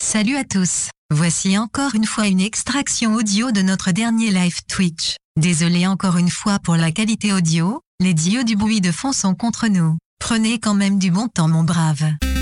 Salut à tous. Voici encore une fois une extraction audio de notre dernier live Twitch. Désolé encore une fois pour la qualité audio, les dieux du bruit de fond sont contre nous. Prenez quand même du bon temps mon brave.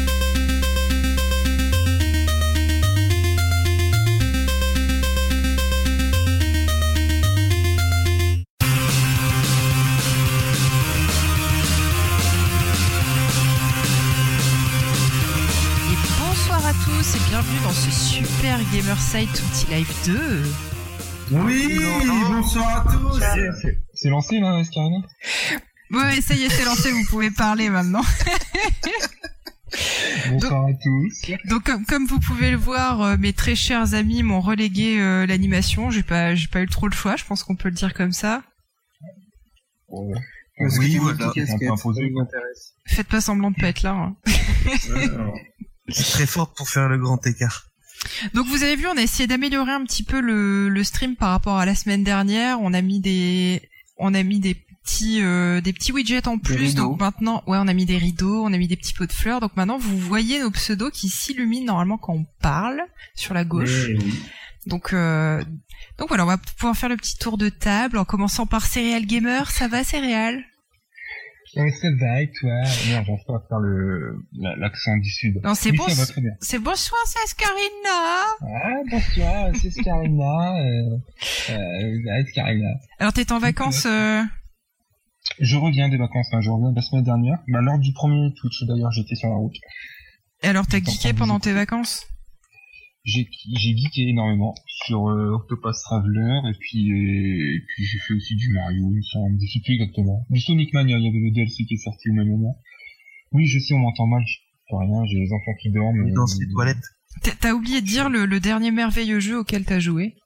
Bonsoir à tous et bienvenue dans ce super Gamerside Twitch Live 2. Oui, bonsoir à tous. C'est lancé là, Escarina? Ouais, ça y est, c'est lancé, vous pouvez parler maintenant. Bonsoir à tous. Donc comme vous pouvez le voir, mes très chers amis m'ont relégué l'animation. J'ai pas eu trop le choix, je pense qu'on peut le dire comme ça. Ouais. Oui, voilà. Faites pas semblant de pas être là. Hein. C'est très fort pour faire le grand écart. Donc vous avez vu, on a essayé d'améliorer un petit peu le stream par rapport à la semaine dernière. On a mis des petits widgets en plus. Donc maintenant, ouais, on a mis des rideaux, on a mis des petits pots de fleurs. Donc maintenant, vous voyez nos pseudos qui s'illuminent normalement quand on parle sur la gauche. Oui. Donc voilà, on va pouvoir faire le petit tour de table en commençant par Serial Gamer. Ça va, Serial? Ça va et toi? Merde, j'arrive pas à faire l'accent du sud. Non, c'est bon. Ça va très bien. C'est bonsoir, c'est Escarina. Ah, bonsoir, c'est Escarina. Escarina. Alors, t'es en vacances Je reviens des vacances, je reviens de la semaine dernière. Lors du premier Twitch, d'ailleurs, j'étais sur la route. Et alors, t'as geeké pendant tes vacances? J'ai geeké énormément sur Octopath Traveler et puis j'ai fait aussi du Mario, il me semble, je sais plus exactement. Du Sonic Mania, il y avait le DLC qui est sorti au même moment. Oui, je sais, on m'entend mal, je fais rien, j'ai les enfants qui dorment. Dans ces toilettes. T'as oublié de dire le dernier merveilleux jeu auquel t'as joué?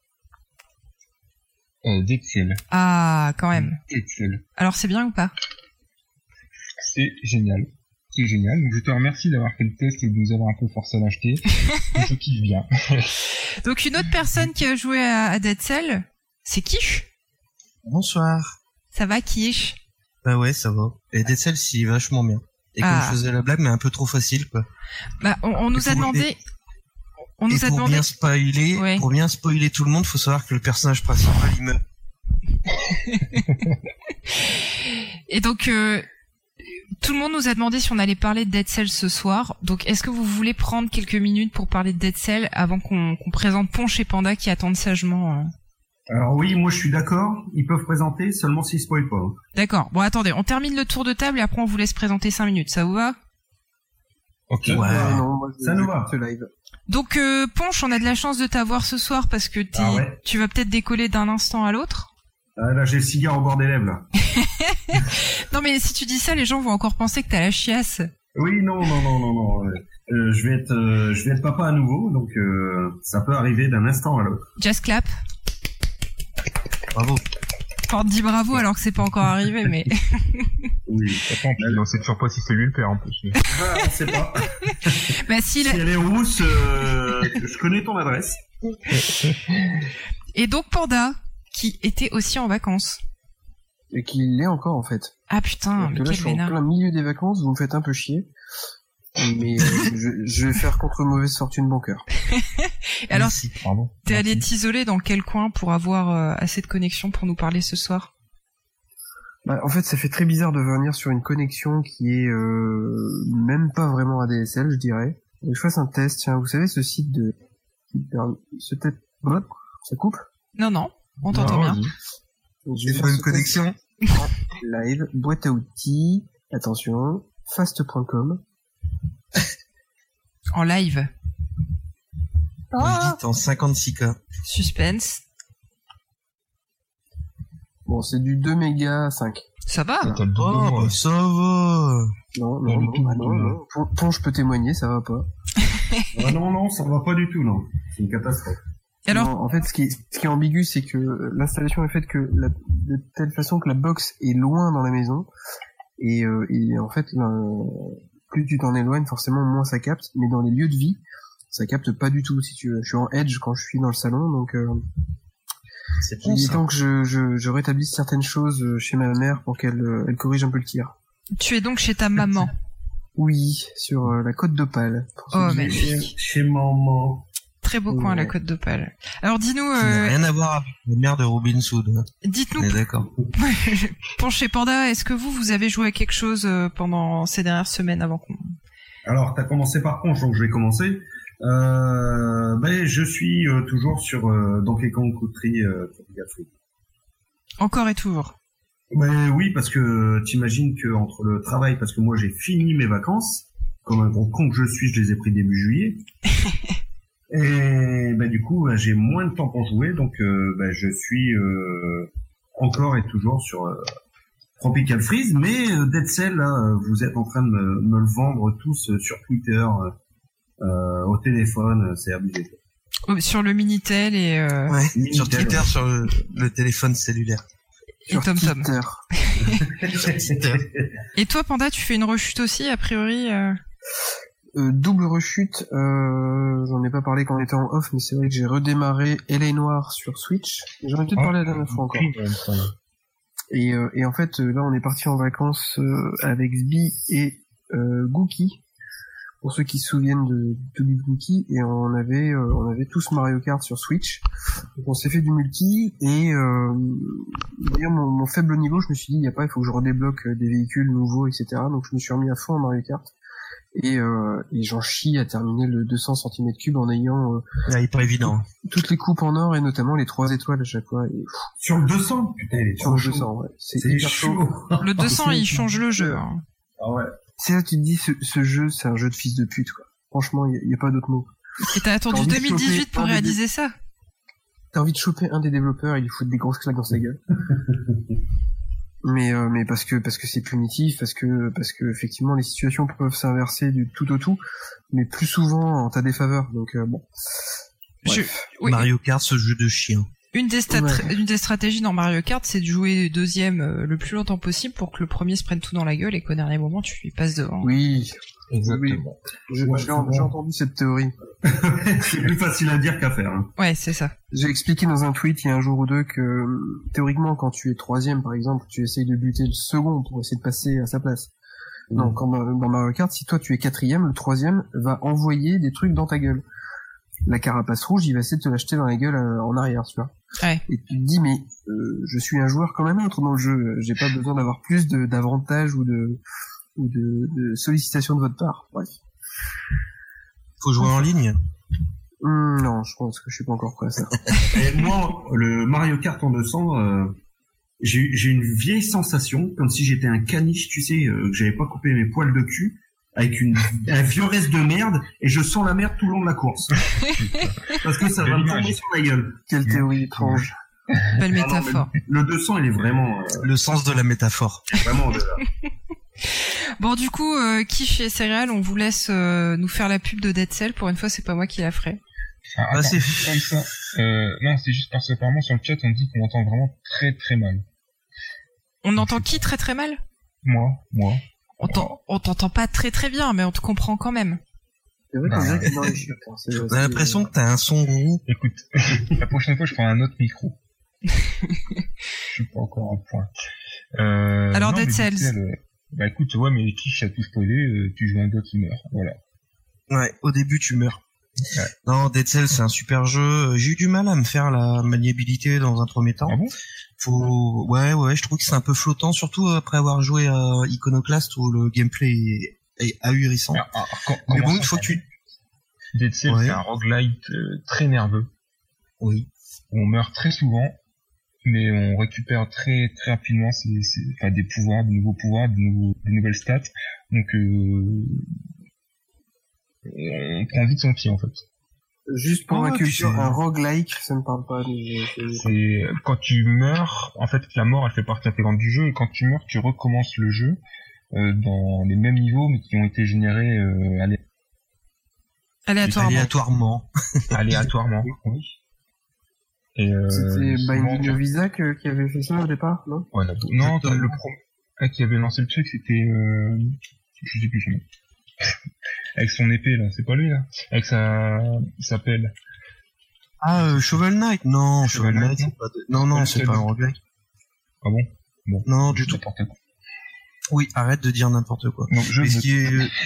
Dead Cell. Ah, quand même. Dead Cell. Alors c'est bien ou pas? C'est génial. C'est génial. Donc je te remercie d'avoir fait le test et de nous avoir un peu forcé à l'acheter. Je kiffe bien. Donc une autre personne qui a joué à Dead Cell, c'est Quiche. Bonsoir. Ça va, Quiche? Bah ouais, ça va. Et Dead Cell, c'est vachement bien. Et comme je faisais la blague, mais un peu trop facile, quoi. Bah on nous a demandé... Pour bien spoiler tout le monde, faut savoir que le personnage principal, il meurt. Et donc... tout le monde nous a demandé si on allait parler de Dead Cell ce soir. Donc, est-ce que vous voulez prendre quelques minutes pour parler de Dead Cell avant qu'on présente Ponche et Panda qui attendent sagement Alors oui, moi je suis d'accord. Ils peuvent présenter seulement s'ils spoilent pas. D'accord. Bon, attendez, on termine le tour de table et après on vous laisse présenter 5 minutes. Ça vous va? Ok. Ouais. Non, moi, ça nous va. Donc, Ponche, on a de la chance de t'avoir ce soir parce que tu vas peut-être décoller d'un instant à l'autre. Ah, là, j'ai le cigare au bord des lèvres, là. Non, mais si tu dis ça, les gens vont encore penser que t'as la chiasse. Oui, non. Je vais être papa à nouveau, donc ça peut arriver d'un instant à l'autre. Just clap. Bravo. Enfin, dis bravo alors que c'est pas encore arrivé, mais... Oui. Attends, on sait toujours pas si c'est lui le père, en plus. Ah, on sait pas. Bah, si elle est rousse, je connais ton adresse. Et donc, Panda, qui était aussi en vacances. Et qui l'est encore, en fait. Ah putain, mais là, je suis en plein milieu des vacances, vous me faites un peu chier. Mais je vais faire contre mauvaise fortune bon cœur. Alors, t'es allé t'isoler dans quel coin pour avoir assez de connexion pour nous parler ce soir? Bah, en fait, ça fait très bizarre de venir sur une connexion qui est même pas vraiment ADSL, je dirais. Et je fasse un test. Tiens, vous savez, ce site de... Ça coupe? Non, on t'entend bien. J'ai pas une connexion. Live, boîte à outils, attention, fast.com. En live. Vous dites en 56K. Suspense. Bon, c'est du 2 mégas 5. Ça va? Ça va. Non. Ponche, je peux témoigner, ça va pas. Ah non, ça va pas du tout, non. C'est une catastrophe. Alors... Non, en fait, ce qui est ambigu, c'est que l'installation est faite de telle façon que la box est loin dans la maison, et en fait, plus tu t'en éloignes, forcément, moins ça capte, mais dans les lieux de vie, ça capte pas du tout, si tu veux. Je suis en edge quand je suis dans le salon, donc c'est bon, il est temps que je rétablisse certaines choses chez ma mère pour qu'elle corrige un peu le tir. Tu es donc chez ta maman? Oui, sur la côte d'Opale. Oh, mais chez maman. très beau coin, la Côte d'Opale. Alors dis-nous... rien à voir avec la mère de Robin Hood. Dites-nous... D'accord. Pour chez Panda, est-ce que vous avez joué à quelque chose pendant ces dernières semaines avant qu'on... Alors, t'as commencé par Ponche, donc je vais commencer. Je suis toujours sur Donkey Kong Country Tropical Freeze. Encore et toujours. Oui, parce que t'imagines que entre le travail, parce que moi j'ai fini mes vacances, comme un gros con que je suis, je les ai pris début juillet. Et du coup, j'ai moins de temps pour jouer, donc je suis encore et toujours sur Tropical Freeze, mais Dead Cell, là, vous êtes en train de me le vendre tous sur Twitter, au téléphone, c'est abusé. Sur le Minitel et... Minitel, sur Twitter, sur le téléphone cellulaire. Et TomTom. Et toi, Panda, tu fais une rechute aussi, a priori Double rechute, j'en ai pas parlé quand on était en off, mais c'est vrai que j'ai redémarré L.A. Noire sur Switch. J'en ai peut-être parlé la dernière fois encore. Et en fait, là, on est parti en vacances avec Sbi et Gookie, pour ceux qui se souviennent de Gookie, et on avait tous Mario Kart sur Switch. Donc on s'est fait du multi, et d'ailleurs mon faible niveau, je me suis dit, il faut que je redébloque des véhicules nouveaux, etc. Donc je me suis remis à fond en Mario Kart. Et j'en chie à terminer le 200 cm3 en ayant il est pas évident. Toutes les coupes en or et notamment les 3 étoiles à chaque fois. Et, sur le 200, putain, il est sur le 200, ouais. C'est hyper chaud. Le 200, il change le jeu. Hein. Ah ouais. C'est là que tu te dis, ce jeu, c'est un jeu de fils de pute, quoi. Franchement, il y a pas d'autre mot. Et t'as attendu 2018 pour réaliser ça? T'as envie de choper un des développeurs et lui foutre des grosses claques dans sa gueule. Mais parce que c'est primitif, parce que effectivement les situations peuvent s'inverser du tout au tout, mais plus souvent en ta défaveur. Donc bon. Oui. Mario Kart, ce jeu de chien. Une des stratégies dans Mario Kart, c'est de jouer deuxième le plus longtemps possible pour que le premier se prenne tout dans la gueule et qu'au dernier moment tu lui passes devant. Oui, exactement. Oui. J'ai entendu cette théorie. C'est plus facile à dire qu'à faire. Hein. Ouais, c'est ça. J'ai expliqué dans un tweet il y a un jour ou deux que théoriquement quand tu es troisième par exemple, tu essayes de buter le second pour essayer de passer à sa place. Non, quand dans Mario Kart, si toi tu es quatrième, le troisième va envoyer des trucs dans ta gueule. La carapace rouge, il va essayer de te l'acheter dans la gueule en arrière, tu vois. Ouais. Et tu te dis, mais je suis un joueur quand même autre dans le jeu. J'ai pas besoin d'avoir plus d'avantages ou de sollicitations de votre part. Bref. Faut jouer en ligne. Non, je pense que je suis pas encore prêt à ça. Et moi, le Mario Kart en 200, j'ai une vieille sensation, comme si j'étais un caniche, tu sais, que j'avais pas coupé mes poils de cul. Avec un vieux reste de merde, et je sens la merde tout le long de la course. Parce que ça va me tomber sur la gueule. Quelle théorie étrange. Belle métaphore. Le 200, il est vraiment... le sens de la métaphore. Vraiment... Bon, du coup, qui chez Céréales, on vous laisse nous faire la pub de Dead Cell. Pour une fois, c'est pas moi qui la ferai. C'est comme ça. Non, c'est juste parce qu'apparemment, sur le chat, on dit qu'on entend vraiment très très mal. On entend qui très très mal? Moi. On t'entend pas très très bien, mais on te comprend quand même. C'est vrai qu'on dirait que dans les chutes. On a l'impression que t'as un son gros. Écoute, la prochaine fois, je prends un autre micro. Je suis pas encore à point. Alors, Dead Cells. Écoute, ouais, mais Kish a tout spoilé, tu joues un gars qui meurt, voilà. Ouais, au début, tu meurs. Ouais. Non, Dead Cells, c'est un super jeu. J'ai eu du mal à me faire la maniabilité dans un premier temps. Ah bon? Ouais, je trouve que c'est un peu flottant, surtout après avoir joué à Iconoclast où le gameplay est ahurissant. Mais bon, une fois que tu... Dead Cells, c'est un roguelite très nerveux. Oui. On meurt très souvent, mais on récupère très très rapidement des pouvoirs, de nouveaux pouvoirs, de nouvelles stats. Donc on prend vite son pied en fait. Juste pour la culture, un roguelike, ça ne parle pas. C'est quand tu meurs, en fait, la mort, elle fait partie intégrante du jeu, et quand tu meurs, tu recommences le jeu dans les mêmes niveaux, mais qui ont été générés aléatoirement. Aléatoirement, oui. Et c'était Binding of Isaac qui avait fait ça au départ, non? Ouais, non, le premier qui avait lancé le truc, c'était je sais plus son nom. Avec son épée là, c'est pas lui là. Avec il s'appelle. Shovel Knight. Non, Shovel Knight, c'est pas. Non, c'est pas un roguelike. Ah bon? Non, du tout. N'importe quoi. Oui, arrête de dire n'importe quoi. Donc,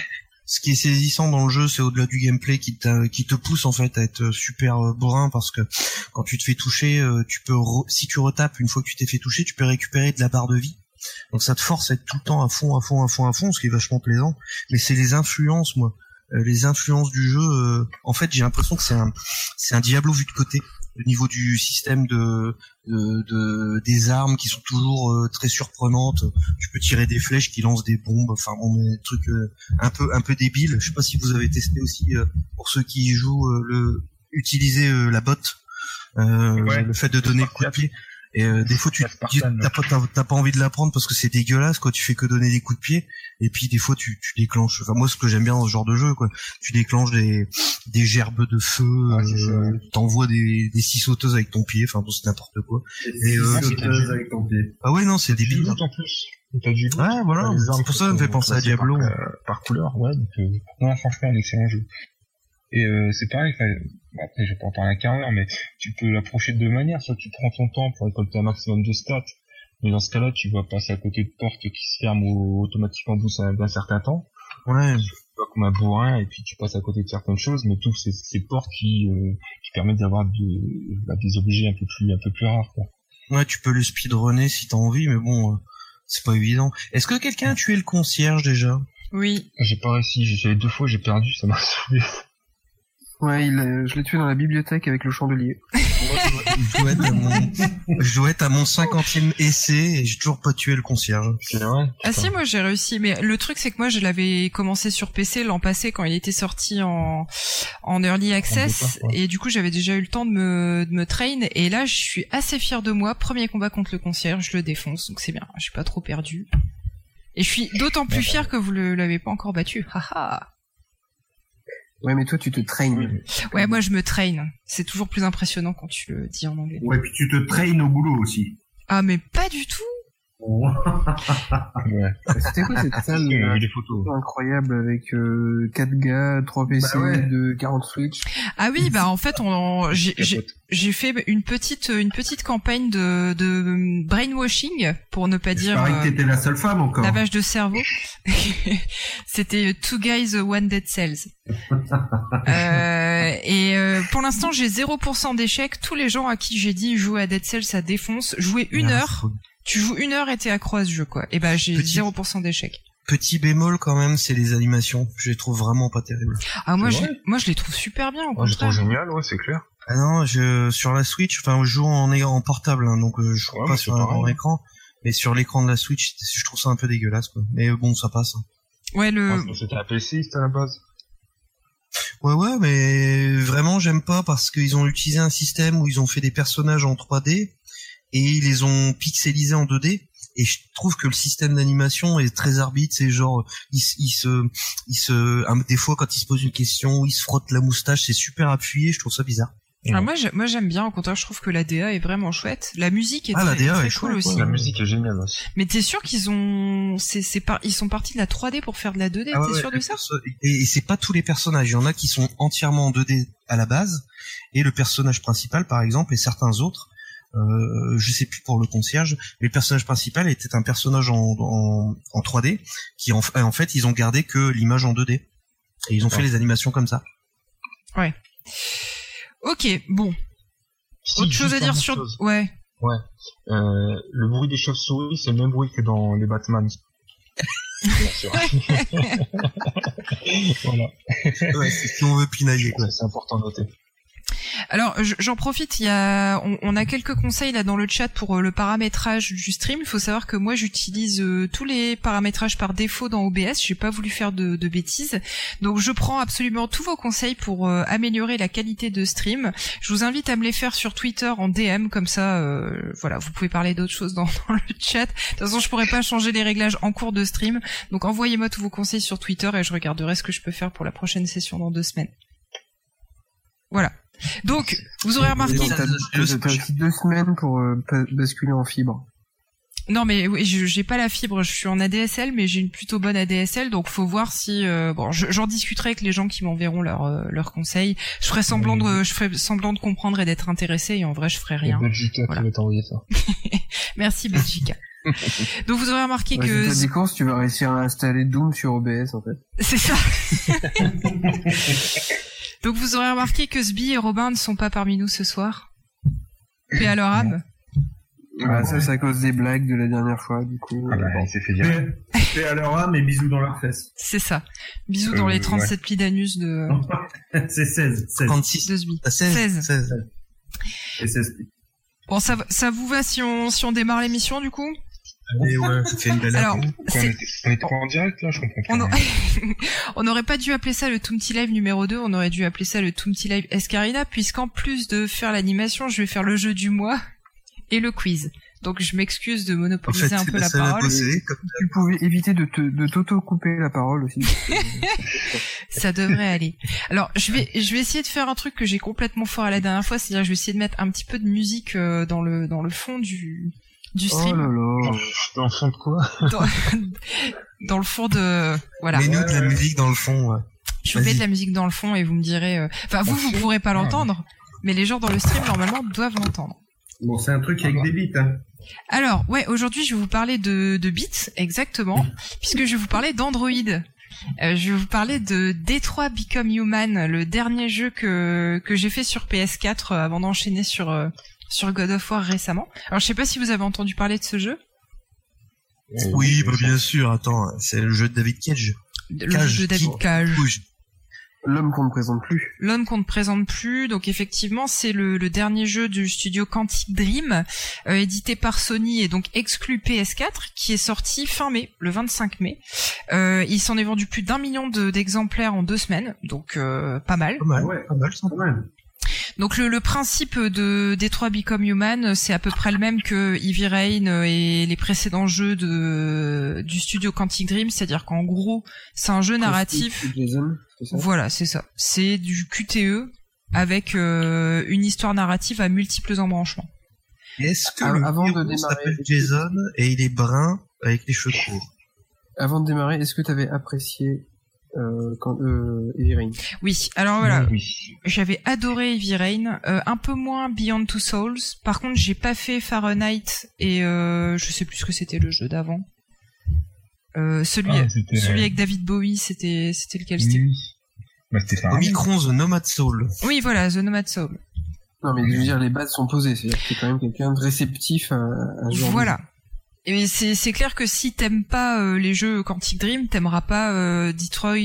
ce qui est saisissant dans le jeu, c'est au-delà du gameplay qui te pousse en fait à être super bourrin, parce que quand tu te fais toucher, tu peux si tu retapes une fois que tu t'es fait toucher, tu peux récupérer de la barre de vie. Donc ça te force à être tout le temps à fond, ce qui est vachement plaisant. Mais c'est les influences, moi. Les influences du jeu, en fait, j'ai l'impression que c'est un Diablo vu de côté. Au niveau du système des armes qui sont toujours très surprenantes. Tu peux tirer des flèches qui lancent des bombes. Enfin, bon, des trucs un peu débiles. Je sais pas si vous avez testé aussi, pour ceux qui y jouent, utiliser la botte, le fait de donner le coup de pied. Et des fois t'as pas envie de la prendre parce que c'est dégueulasse, quoi. Tu fais que donner des coups de pied, et puis des fois tu déclenches. Enfin, moi, ce que j'aime bien dans ce genre de jeu, quoi, tu déclenches des gerbes de feu, t'envoies des scie sauteuses avec ton pied. Enfin, bon, c'est n'importe quoi. Et sauteuses avec ton pied. Ah ouais, non, c'est débile. En plus, t'as du loot. Ouais, voilà. C'est pour ça, ça me fait penser à Diablo. Par couleur, ouais. Donc, non, franchement, un excellent jeu. Et c'est pareil, après je vais pas en parler un quart d'heure, mais tu peux l'approcher de deux manières. Soit tu prends ton temps pour récolter un maximum de stats, mais dans ce cas-là tu vas passer à côté de portes qui se ferment automatiquement au bout d'un certain temps. Ouais. Tu vas comme un bourrin et puis tu passes à côté de certaines choses, mais toutes ces portes qui permettent d'avoir des objets un peu plus rares, quoi. Ouais, tu peux le speedrunner si t'as envie, mais bon, c'est pas évident. Est-ce que quelqu'un a tué le concierge déjà? Oui. J'ai pas réussi, j'ai essayé 2 fois, j'ai perdu, ça m'a saoulé. Ouais, je l'ai tué dans la bibliothèque avec le chandelier. Je dois être à mon 50e essai et j'ai toujours pas tué le concierge. C'est vrai. Ah si, moi j'ai réussi, mais le truc c'est que moi je l'avais commencé sur PC l'an passé quand il était sorti en early access, et du coup j'avais déjà eu le temps de me train, et là je suis assez fier de moi. Premier combat contre le concierge, je le défonce, donc c'est bien, je suis pas trop perdu. Et je suis d'autant plus fier que vous l'avez pas encore battu. Haha. Ouais, mais toi, tu te traînes. Ouais, moi, je me traîne. C'est toujours plus impressionnant quand tu le dis en anglais. Ouais, puis tu te traînes au boulot aussi. Ah, mais pas du tout. Ouais. C'était quoi cette salle des photos incroyable avec 4 gars, 3 PC, 40 Switch. Ah oui, bah en fait j'ai fait une petite campagne de brainwashing, pour ne pas dire que t'étais la seule femme encore. Lavage de cerveau. C'était 2 guys 1 dead cells. Pour l'instant, j'ai 0% d'échecs. Tous les gens à qui j'ai dit jouer à Dead Cells, ça défonce. Jouer 1 heure. Tu joues 1 heure et t'es accro à ce jeu, quoi. Et bah, j'ai 0% d'échecs. Petit bémol quand même, c'est les animations. Je les trouve vraiment pas terribles. Ah, moi je les trouve super bien, au contraire. Je trouve génial, ouais, c'est clair. Ah non, sur la Switch, enfin, je joue en portable, hein, donc je joue pas sur un écran. Mais sur l'écran de la Switch, je trouve ça un peu dégueulasse, quoi. Mais bon, ça passe. Ouais, c'était un PC, c'était à la base. Ouais, mais vraiment, j'aime pas parce qu'ils ont utilisé un système où ils ont fait des personnages en 3D et ils les ont pixelisés en 2D. Et je trouve que le système d'animation est très arbitre. C'est genre, des fois, quand ils se posent une question, ils se frottent la moustache, c'est super appuyé. Je trouve ça bizarre. Ah, moi j'aime bien, au contraire, je trouve que la DA est vraiment chouette. La musique est très cool chouette, aussi. La musique est géniale aussi. Mais t'es sûr qu'ils ont ils sont partis de la 3D pour faire de la 2D, t'es sûr de ça? Et c'est pas tous les personnages, il y en a qui sont entièrement en 2D à la base, et le personnage principal par exemple et certains autres, je sais plus pour le concierge, mais le personnage principal était un personnage en 3D qui en fait ils ont gardé que l'image en 2D et ils ont fait les animations comme ça. Ouais. Ok, bon. Autre chose à dire sur... Ouais. Ouais. Le bruit des chauves-souris, c'est le même bruit que dans les Batman. Voilà. Ouais, c'est si on veut pinailler, quoi. C'est important de noter. Alors, j'en profite, on a quelques conseils là dans le chat pour le paramétrage du stream. Il faut savoir que moi j'utilise tous les paramétrages par défaut dans OBS, j'ai pas voulu faire de bêtises. Donc je prends absolument tous vos conseils pour améliorer la qualité de stream. Je vous invite à me les faire sur Twitter en DM, comme ça voilà, vous pouvez parler d'autres choses dans le chat. De toute façon, je pourrais pas changer les réglages en cours de stream. Donc envoyez-moi tous vos conseils sur Twitter et je regarderai ce que je peux faire pour la prochaine session dans 2 semaines. Voilà. Donc, vous aurez remarqué... T'as 2 semaines pour basculer en fibre. Non, mais oui, j'ai pas la fibre, je suis en ADSL, mais j'ai une plutôt bonne ADSL, donc faut voir si... bon, j'en discuterai avec les gens qui m'enverront leurs conseils. Je ferai semblant de comprendre et d'être intéressé, et en vrai, je ferai rien. Voilà. Qui va t'envoyer ça. Merci Belgica. Donc vous aurez remarqué que... Si t'as des courses, tu vas réussir à installer Doom sur OBS en fait. C'est ça. Donc vous aurez remarqué que Sbi et Robin ne sont pas parmi nous ce soir. Paix à leur âme. Ah, ça c'est à cause des blagues de la dernière fois, du coup. Ah bah, il s'est fait dire. Paix à leur âme et bisous dans leurs fesses. C'est ça. Bisous dans les 37 plis d'anus de... C'est 16. 36. De Sbi. 16. Et 16 plis. Bon, ça vous va si on démarre l'émission, du coup? Et ouais, ça fait une belle Alors, on était pas en direct, là, je comprends pas. On n'aurait pas dû appeler ça le Toomty Live numéro 2, on aurait dû appeler ça le Toomty Live Escarina, puisqu'en plus de faire l'animation, je vais faire le jeu du mois et le quiz. Donc je m'excuse de monopoliser un peu la parole. Tu pouvais éviter de t'auto-couper la parole aussi. Ça devrait aller. Alors je vais essayer de faire un truc que j'ai complètement foiré la dernière fois, c'est-à-dire que je vais essayer de mettre un petit peu de musique dans le fond du stream. Oh là là. Dans le fond de quoi? Dans le fond de... Voilà. Mets-nous de la musique dans le fond, ouais. Je vous mets de la musique dans le fond et vous me direz... Enfin, vous pourrez pas l'entendre, mais les gens dans le stream, normalement, doivent l'entendre. Bon, c'est un truc avec des bits, hein. Alors, ouais, aujourd'hui, je vais vous parler de bits, exactement, puisque je vais vous parler d'Android. Je vais vous parler de Detroit Become Human, le dernier jeu que j'ai fait sur PS4 avant d'enchaîner sur God of War récemment. Alors, je sais pas si vous avez entendu parler de ce jeu. Oui, bah, bien sûr, attends, c'est le jeu de David Cage. Le jeu de David Cage. L'homme qu'on ne présente plus. L'homme qu'on ne présente plus, donc effectivement c'est le dernier jeu du studio Quantic Dream, édité par Sony et donc exclu PS4, qui est sorti fin mai, le 25 mai. Il s'en est vendu plus d'1 million d'exemplaires en 2 semaines, donc pas mal. Pas mal, ça. Donc le principe de Detroit Become Human, c'est à peu près le même que Heavy Rain et les précédents jeux du studio Quantic Dream, c'est-à-dire qu'en gros, c'est un jeu narratif. Voilà, c'est ça. C'est du QTE avec une histoire narrative à multiples embranchements. Est-ce que le héros s'appelle Jason et il est brun avec les cheveux courts? Avant de démarrer, est-ce que tu avais apprécié Heavy Rain? Oui, alors voilà, oui. J'avais adoré Heavy Rain, un peu moins Beyond Two Souls. Par contre, j'ai pas fait Fahrenheit et je sais plus ce que c'était le jeu d'avant. Celui avec David Bowie, c'était lequel? Bah, c'était Fahrenheit. Omicron, The Nomad Soul. Oui, voilà, The Nomad Soul. Non, mais je veux dire, les bases sont posées, c'est-à-dire que t'es quand même quelqu'un de réceptif à ce genre. Voilà. Et c'est clair que si t'aimes pas les jeux Quantic Dream, t'aimeras pas Detroit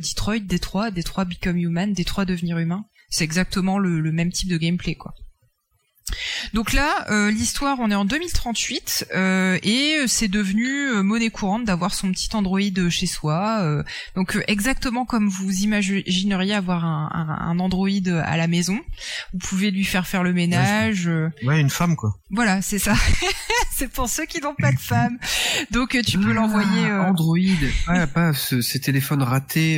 Become Human, Detroit Devenir Humain. C'est exactement le même type de gameplay, quoi. Donc là, l'histoire, on est en 2038 et c'est devenu monnaie courante d'avoir son petit Android chez soi. Donc exactement comme vous imagineriez avoir un Android à la maison. Vous pouvez lui faire le ménage. Ouais, une femme, quoi. Voilà, c'est ça. C'est pour ceux qui n'ont pas de femme. Donc tu peux l'envoyer... Android, pas ces téléphones ratés...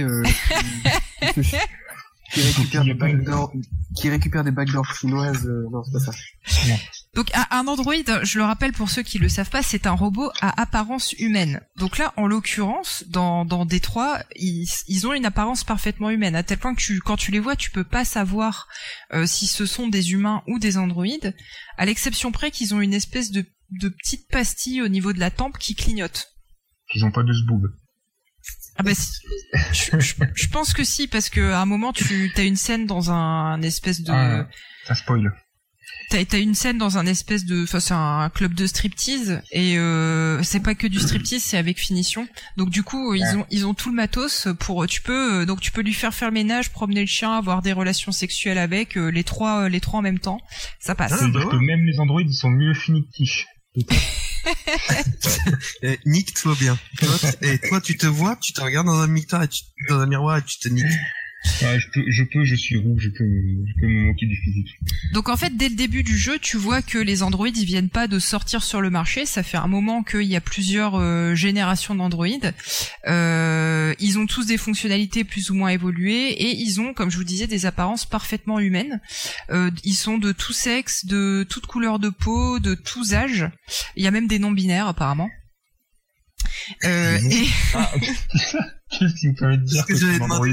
qui récupère des backdoors chinoises. Non, c'est pas ça. Donc un Android, je le rappelle pour ceux qui le savent pas, c'est un robot à apparence humaine. Donc là, en l'occurrence, dans Détroit, ils ont une apparence parfaitement humaine, à tel point que quand tu les vois, tu peux pas savoir si ce sont des humains ou des androïdes, à l'exception près qu'ils ont une espèce de petite pastille au niveau de la tempe qui clignote. Ils ont pas de zboob. Ah bah je pense que si, parce que à un moment t'as une scène dans un espèce de... ça spoil. T'as une scène dans un espèce de... Enfin, c'est un club de striptease, et c'est pas que du striptease, c'est avec finition. Donc du coup, ils ont tout le matos pour... Tu peux lui faire le ménage, promener le chien, avoir des relations sexuelles avec, les trois en même temps. Ça passe. C'est-à-dire que même les androïdes, ils sont mieux finis que Tish. Nique-toi bien. Et toi, tu te vois, tu te regardes dans un miroir et tu te niques. Ouais, je suis roux, je peux me moquer du physique. Donc en fait, dès le début du jeu, tu vois que les androïdes, ils viennent pas de sortir sur le marché. Ça fait un moment qu'il y a plusieurs générations d'androïdes. Ils ont tous des fonctionnalités plus ou moins évoluées et ils ont, comme je vous disais, des apparences parfaitement humaines. Ils sont de tout sexe, de toute couleur de peau, de tous âges. Il y a même des non-binaires apparemment. Qu'est-ce qui me permet de dire que c'est un android?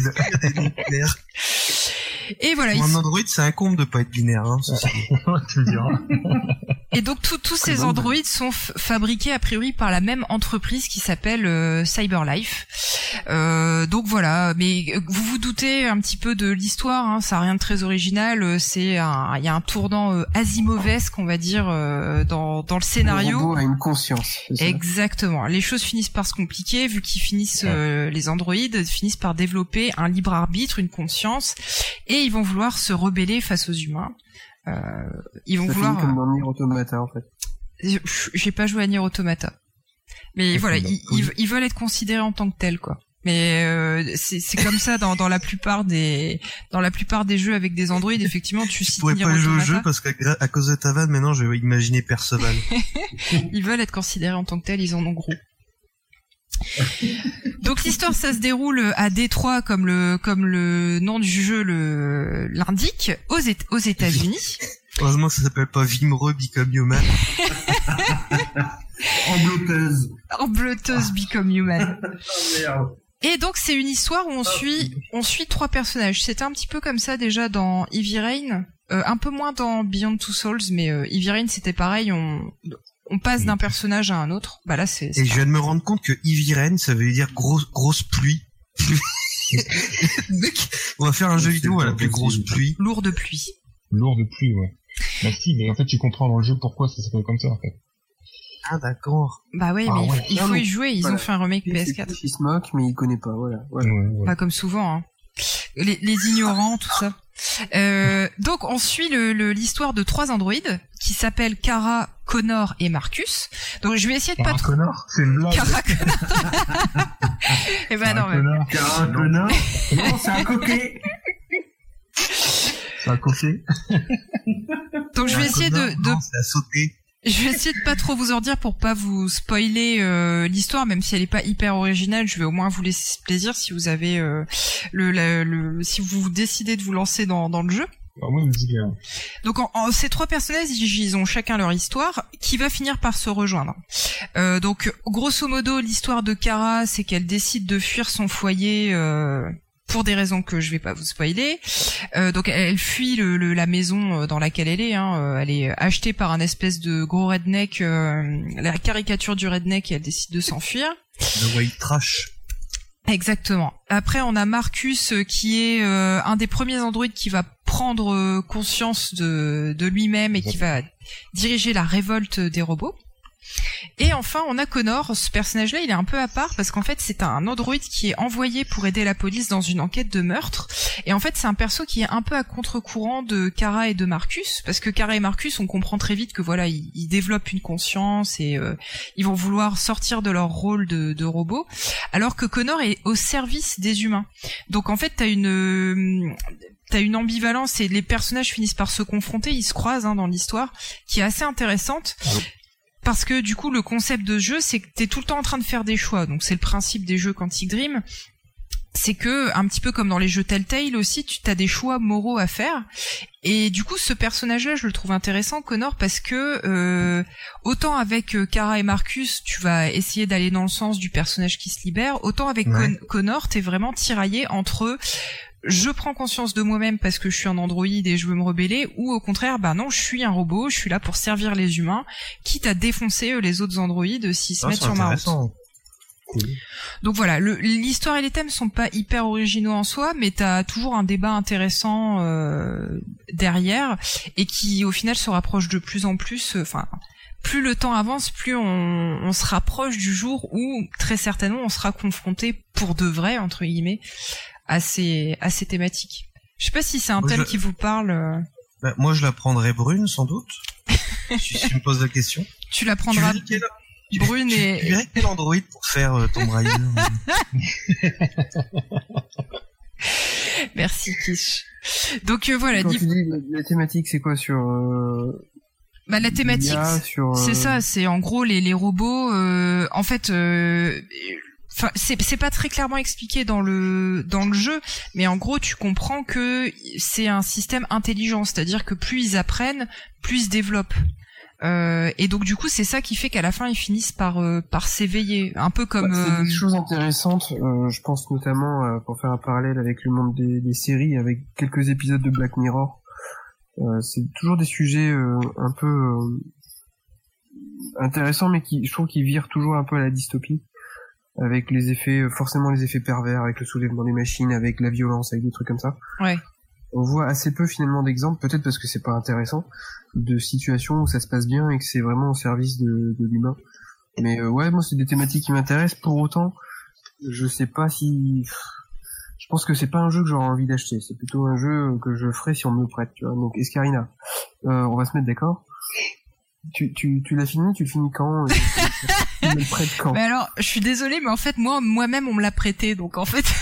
Et voilà. Un android, c'est un comble de pas être binaire, hein, tu me diras. Et donc tous ces androïdes sont fabriqués a priori par la même entreprise qui s'appelle CyberLife. Donc voilà, mais vous vous doutez un petit peu de l'histoire, hein, ça n'a rien de très original. Il y a un tournant asimovesque, on va dire, dans le scénario. Le robot a une conscience. Exactement. Les choses finissent par se compliquer vu qu'ils finissent, les androïdes finissent par développer un libre arbitre, une conscience, et ils vont vouloir se rebeller face aux humains. Ils vont vouloir. Comme dans Nier Automata en fait. J'ai pas joué à Nier Automata, mais voilà, ils veulent être considérés en tant que tels, quoi. Mais c'est comme ça dans la plupart des jeux avec des androïdes. Effectivement, tu cites Nier Automata. Je pourrais pas jouer au jeu parce qu'à cause de ta vanne, maintenant je vais imaginer Perceval. Ils veulent être considérés en tant que tels, ils en ont gros. Donc l'histoire, ça se déroule à Détroit comme le nom du jeu l'indique, aux États-Unis. Heureusement que ça s'appelle pas Vimre Become Human. En bleuteuse Become Human. Merde. Et donc c'est une histoire où on suit 3 personnages. C'était un petit peu comme ça déjà dans Heavy Rain, un peu moins dans Beyond Two Souls, mais Heavy Rain c'était pareil, on passe d'un personnage à un autre. Bah là c'est et je viens de me rendre compte que Heavy Rain ça veut dire grosse pluie. On va faire un jeu vidéo à l'appeler grosse pluie. Lourde pluie. Lourde pluie, ouais. Bah si, mais en fait tu comprends dans le jeu pourquoi ça s'appelle comme ça en fait. Ah d'accord. Bah oui, mais il faut y jouer. Ils ont fait un remake PS4. Il se moque, mais il connaît pas. Voilà. Ouais. Pas comme souvent, hein. Les ignorants, tout ça. Donc on suit l'histoire de 3 androïdes qui s'appellent Kara, Connor et Marcus. Donc je vais essayer de pas trop. Connor, c'est une blague. Kara, Connor. Eh ben non, mais. Kara, Connor. Non, c'est un coquet. C'est un coquet. Donc je vais essayer Non, c'est à sauter. Je vais essayer de pas trop vous en dire pour pas vous spoiler l'histoire, même si elle est pas hyper originale. Je vais au moins vous laisser plaisir si vous avez si vous décidez de vous lancer dans le jeu. Ah ouais, dis bien. Donc ces 3 personnages, ils ont chacun leur histoire qui va finir par se rejoindre. Donc grosso modo, l'histoire de Kara, c'est qu'elle décide de fuir son foyer pour des raisons que je vais pas vous spoiler. Donc elle fuit la maison dans laquelle elle est. Elle est achetée par un espèce de gros redneck, la caricature du redneck, et elle décide de s'enfuir. Le white trash. Exactement. Après, on a Marcus qui est un des premiers androïdes qui va prendre conscience de lui-même et qui va diriger la révolte des robots. Et enfin, on a Connor. Ce personnage-là, il est un peu à part parce qu'en fait, c'est un androïde qui est envoyé pour aider la police dans une enquête de meurtre. Et en fait, c'est un perso qui est un peu à contre-courant de Kara et de Marcus, parce que Kara et Marcus, on comprend très vite que voilà, ils développent une conscience et ils vont vouloir sortir de leur rôle de robot, alors que Connor est au service des humains. Donc en fait, t'as une ambivalence et les personnages finissent par se confronter, ils se croisent dans l'histoire, qui est assez intéressante. Parce que du coup, le concept de jeu, c'est que t'es tout le temps en train de faire des choix. Donc c'est le principe des jeux Quantic Dream. C'est que, un petit peu comme dans les jeux Telltale aussi, tu as des choix moraux à faire. Et du coup, ce personnage-là, je le trouve intéressant, Connor, parce que autant avec Kara et Marcus, tu vas essayer d'aller dans le sens du personnage qui se libère, autant avec Connor, t'es vraiment tiraillé entre je prends conscience de moi-même parce que je suis un androïde et je veux me rebeller, ou au contraire, bah non, je suis un robot, je suis là pour servir les humains, quitte à défoncer les autres androïdes s'ils se mettent sur ma route. Cool. Donc voilà, l'histoire et les thèmes sont pas hyper originaux en soi, mais t'as toujours un débat intéressant derrière, et qui au final se rapproche de plus en plus, plus le temps avance, plus on se rapproche du jour où très certainement on sera confronté pour de vrai, entre guillemets, à ces thématiques. Je sais pas si c'est un thème qui vous parle. Moi je la prendrais brune sans doute. si tu me poses la question. Tu la prendras brune et... Tu verrais quel android pour faire Tomb Raider. Merci Kish. Donc voilà. Quand tu dis la thématique, c'est quoi sur la thématique, c'est ça, c'est en gros les robots. En fait, c'est pas très clairement expliqué dans le jeu, mais en gros tu comprends que c'est un système intelligent, c'est-à-dire que plus ils apprennent, plus ils se développent. Et donc du coup c'est ça qui fait qu'à la fin ils finissent par s'éveiller, un peu comme c'est des choses intéressantes. Je pense notamment pour faire un parallèle avec le monde des séries, avec quelques épisodes de Black Mirror. C'est toujours des sujets un peu intéressant, mais je trouve qu'il vire toujours un peu à la dystopie, avec les effets, forcément les effets pervers, avec le soulèvement des machines, avec la violence, avec des trucs comme ça. Ouais. On voit assez peu finalement d'exemples, peut-être parce que c'est pas intéressant, de situations où ça se passe bien et que c'est vraiment au service de l'humain. Mais ouais, moi c'est des thématiques qui m'intéressent. Pour autant, je sais pas si... Je pense que c'est pas un jeu que j'aurais envie d'acheter. C'est plutôt un jeu que je ferais si on me le prête, tu vois. Donc Escarina, on va se mettre d'accord. Tu l'as fini? Tu le finis quand? Tu me le prêtes quand? Mais alors, je suis désolée, mais en fait, moi-même, on me l'a prêté, donc en fait...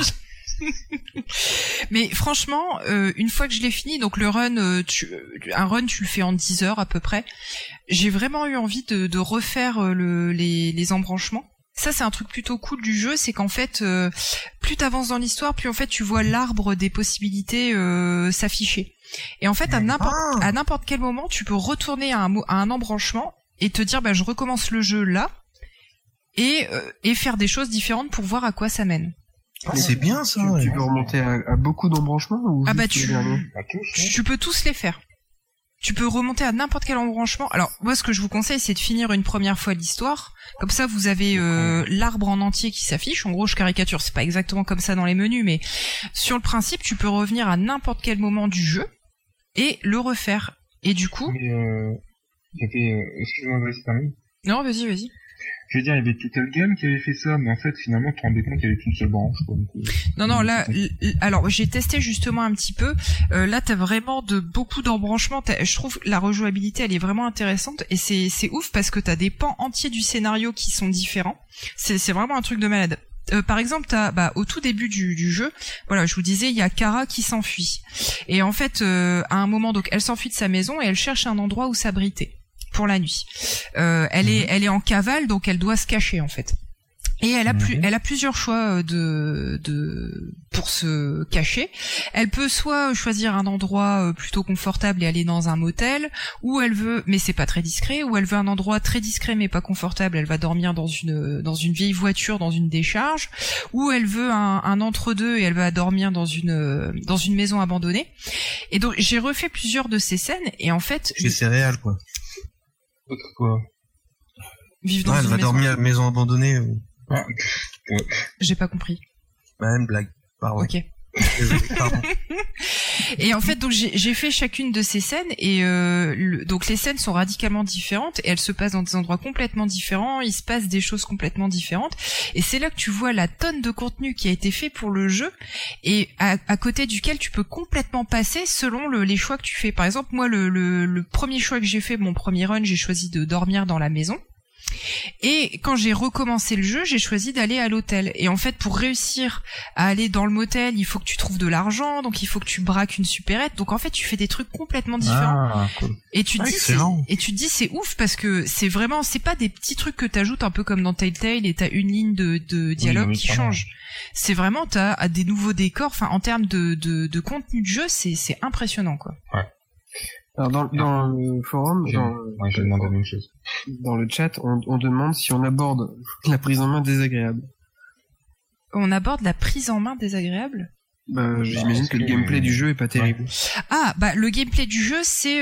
Mais franchement, une fois que je l'ai fini, donc le run, un run tu le fais en 10 heures à peu près. J'ai vraiment eu envie de refaire les embranchements. Ça c'est un truc plutôt cool du jeu, c'est qu'en fait, plus t'avances dans l'histoire, plus en fait tu vois l'arbre des possibilités s'afficher. Et en fait, à n'importe quel moment, tu peux retourner à un embranchement et te dire, bah je recommence le jeu là et faire des choses différentes pour voir à quoi ça mène. C'est bien ça. Tu peux remonter à beaucoup d'embranchements ou tu peux tous les faire. Tu peux remonter à n'importe quel embranchement. Alors moi ce que je vous conseille c'est de finir une première fois l'histoire. Comme ça vous avez l'arbre en entier qui s'affiche. En gros je caricature, c'est pas exactement comme ça dans les menus, mais sur le principe tu peux revenir à n'importe quel moment du jeu et le refaire. Et du coup... Excuse-moi, vas-y, termine. Non, vas-y. Je veux dire, il y avait Total Game qui avait fait ça, mais en fait, finalement, tu te rendais compte qu'il y avait qu'une seule branche, quoi. Non, là, alors, j'ai testé justement un petit peu. Là, t'as vraiment beaucoup d'embranchements. Je trouve la rejouabilité, elle est vraiment intéressante. Et c'est ouf parce que t'as des pans entiers du scénario qui sont différents. C'est vraiment un truc de malade. Par exemple, au tout début du jeu, voilà, je vous disais, il y a Kara qui s'enfuit. Et en fait, à un moment, donc, elle s'enfuit de sa maison et elle cherche un endroit où s'abriter pour la nuit. Elle est en cavale, donc elle doit se cacher en fait. Et elle a plusieurs choix pour se cacher. Elle peut soit choisir un endroit plutôt confortable et aller dans un motel, ou elle veut, mais c'est pas très discret, ou elle veut un endroit très discret mais pas confortable, elle va dormir dans une vieille voiture, dans une décharge, ou elle veut un entre-deux et elle va dormir dans une maison abandonnée. Et donc j'ai refait plusieurs de ces scènes et en fait... Chez Céréales quoi. Quoi? Vivre dans une elle va dormir à une maison abandonnée. Ouais. J'ai pas compris. Une blague. Pardon. Ok. Pardon. Et en fait, donc j'ai fait chacune de ces scènes et donc les scènes sont radicalement différentes et elles se passent dans des endroits complètement différents. Il se passe des choses complètement différentes et c'est là que tu vois la tonne de contenu qui a été fait pour le jeu et à côté duquel tu peux complètement passer selon les choix que tu fais. Par exemple, moi le premier choix que j'ai fait, mon premier run, j'ai choisi de dormir dans la maison. Et quand j'ai recommencé le jeu, j'ai choisi d'aller à l'hôtel. Et en fait, pour réussir à aller dans le motel, il faut que tu trouves de l'argent, donc il faut que tu braques une supérette. Donc en fait, tu fais des trucs complètement différents. Cool. Et tu te dis c'est ouf parce que c'est pas des petits trucs que t'ajoutes un peu comme dans Telltale et t'as une ligne de dialogue qui change. C'est vraiment t'as des nouveaux décors. Enfin, en termes de contenu de jeu, c'est impressionnant quoi. Ouais. Alors dans le forum, je demande la même chose. Dans le chat, on demande si on aborde la prise en main désagréable. On aborde la prise en main désagréable? J'imagine que le gameplay du jeu est pas terrible. Le gameplay du jeu c'est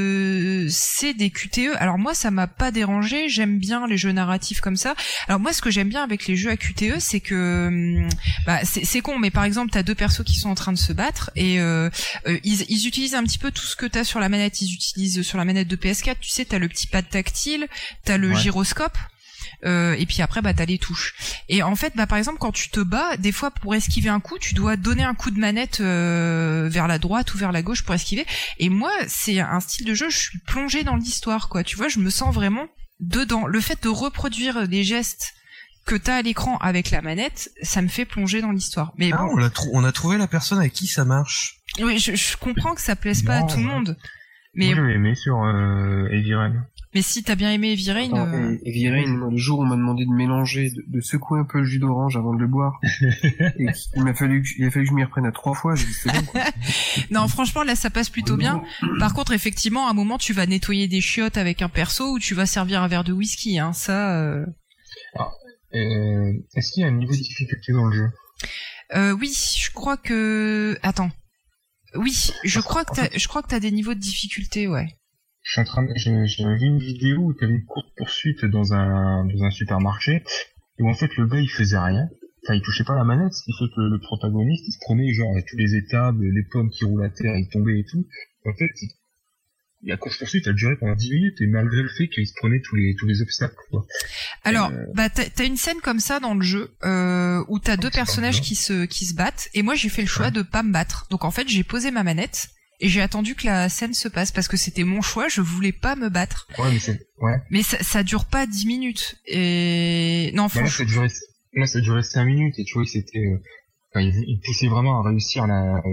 des QTE. Alors moi ça m'a pas dérangé, j'aime bien les jeux narratifs comme ça. Alors moi ce que j'aime bien avec les jeux à QTE c'est que c'est con mais par exemple t'as deux persos qui sont en train de se battre et ils utilisent un petit peu tout ce que t'as sur la manette, ils utilisent sur la manette de PS4, tu sais t'as le petit pad tactile, t'as le gyroscope. Et puis après t'as les touches et en fait par exemple quand tu te bats des fois pour esquiver un coup tu dois donner un coup de manette vers la droite ou vers la gauche pour esquiver et moi c'est un style de jeu je suis plongée dans l'histoire quoi, tu vois, je me sens vraiment dedans. Le fait de reproduire les gestes que t'as à l'écran avec la manette ça me fait plonger dans l'histoire. Mais bon, on a trouvé la personne avec qui ça marche. Oui, je comprends que ça plaise pas à tout le monde mais moi j'ai aimé sur Heavy Rain. Mais si t'as bien aimé Heavy Rain... Heavy Rain, le jour où on m'a demandé de mélanger, de secouer un peu le jus d'orange avant de le boire, et il a fallu que je m'y reprenne à 3 fois, j'ai dit c'est bon quoi. Non, franchement là ça passe plutôt bien. Par contre effectivement à un moment tu vas nettoyer des chiottes avec un perso ou tu vas servir un verre de whisky, hein, ça... Est-ce qu'il y a un niveau de difficulté dans le jeu? Oui, je crois que... Attends. Oui, je crois que t'as des niveaux de difficulté, ouais. j'avais vu une vidéo où t'avais une courte poursuite dans un supermarché, où en fait le gars il faisait rien. Enfin, il touchait pas la manette, ce qui fait que le protagoniste, il se prenait genre à tous les étables, les pommes qui roulent à terre, il tombait et tout. En fait, la course-poursuite a duré pendant 10 minutes, et malgré le fait qu'il se prenait tous les obstacles, quoi. Alors, t'as une scène comme ça dans le jeu, où t'as deux personnages qui se battent, et moi j'ai fait le choix de pas me battre. Donc en fait, j'ai posé ma manette, et j'ai attendu que la scène se passe, parce que c'était mon choix, je voulais pas me battre. Ouais, mais ça dure pas 10 minutes, et... Non, franchement... Moi, ça durait 5 minutes, et tu vois, c'était, il poussait vraiment à réussir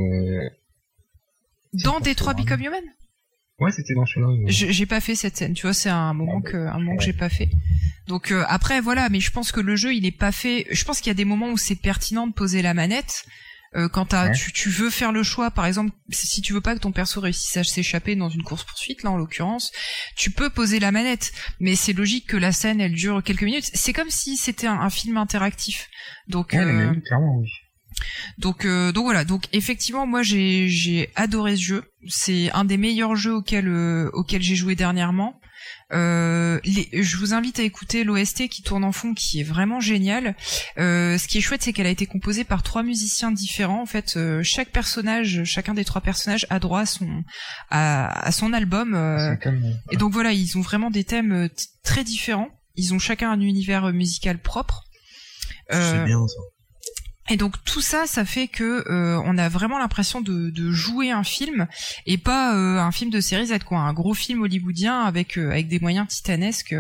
Dans Detroit Become Human? Ouais, c'était dans celui-là. J'ai pas fait cette scène, tu vois, c'est un moment que j'ai pas fait. Donc, après, voilà, mais je pense que le jeu, il est pas fait, je pense qu'il y a des moments où c'est pertinent de poser la manette, quand tu veux faire le choix, par exemple, si tu veux pas que ton perso réussisse à s'échapper dans une course-poursuite, là, en l'occurrence, tu peux poser la manette. Mais c'est logique que la scène, elle dure quelques minutes. C'est comme si c'était un film interactif. Donc, clairement, oui. Donc voilà. Donc, effectivement, moi, j'ai adoré ce jeu. C'est un des meilleurs jeux auxquels j'ai joué dernièrement. Je vous invite à écouter l'OST qui tourne en fond, qui est vraiment génial. Ce qui est chouette, c'est qu'elle a été composée par 3 musiciens différents. En fait, chacun des 3 personnages a droit à son album. Et donc voilà, ils ont vraiment des thèmes très différents. Ils ont chacun un univers musical propre. C'est bien ça. Et donc tout ça, ça fait que on a vraiment l'impression de jouer un film et pas un film de série Z, quoi, un gros film hollywoodien avec des moyens titanesques.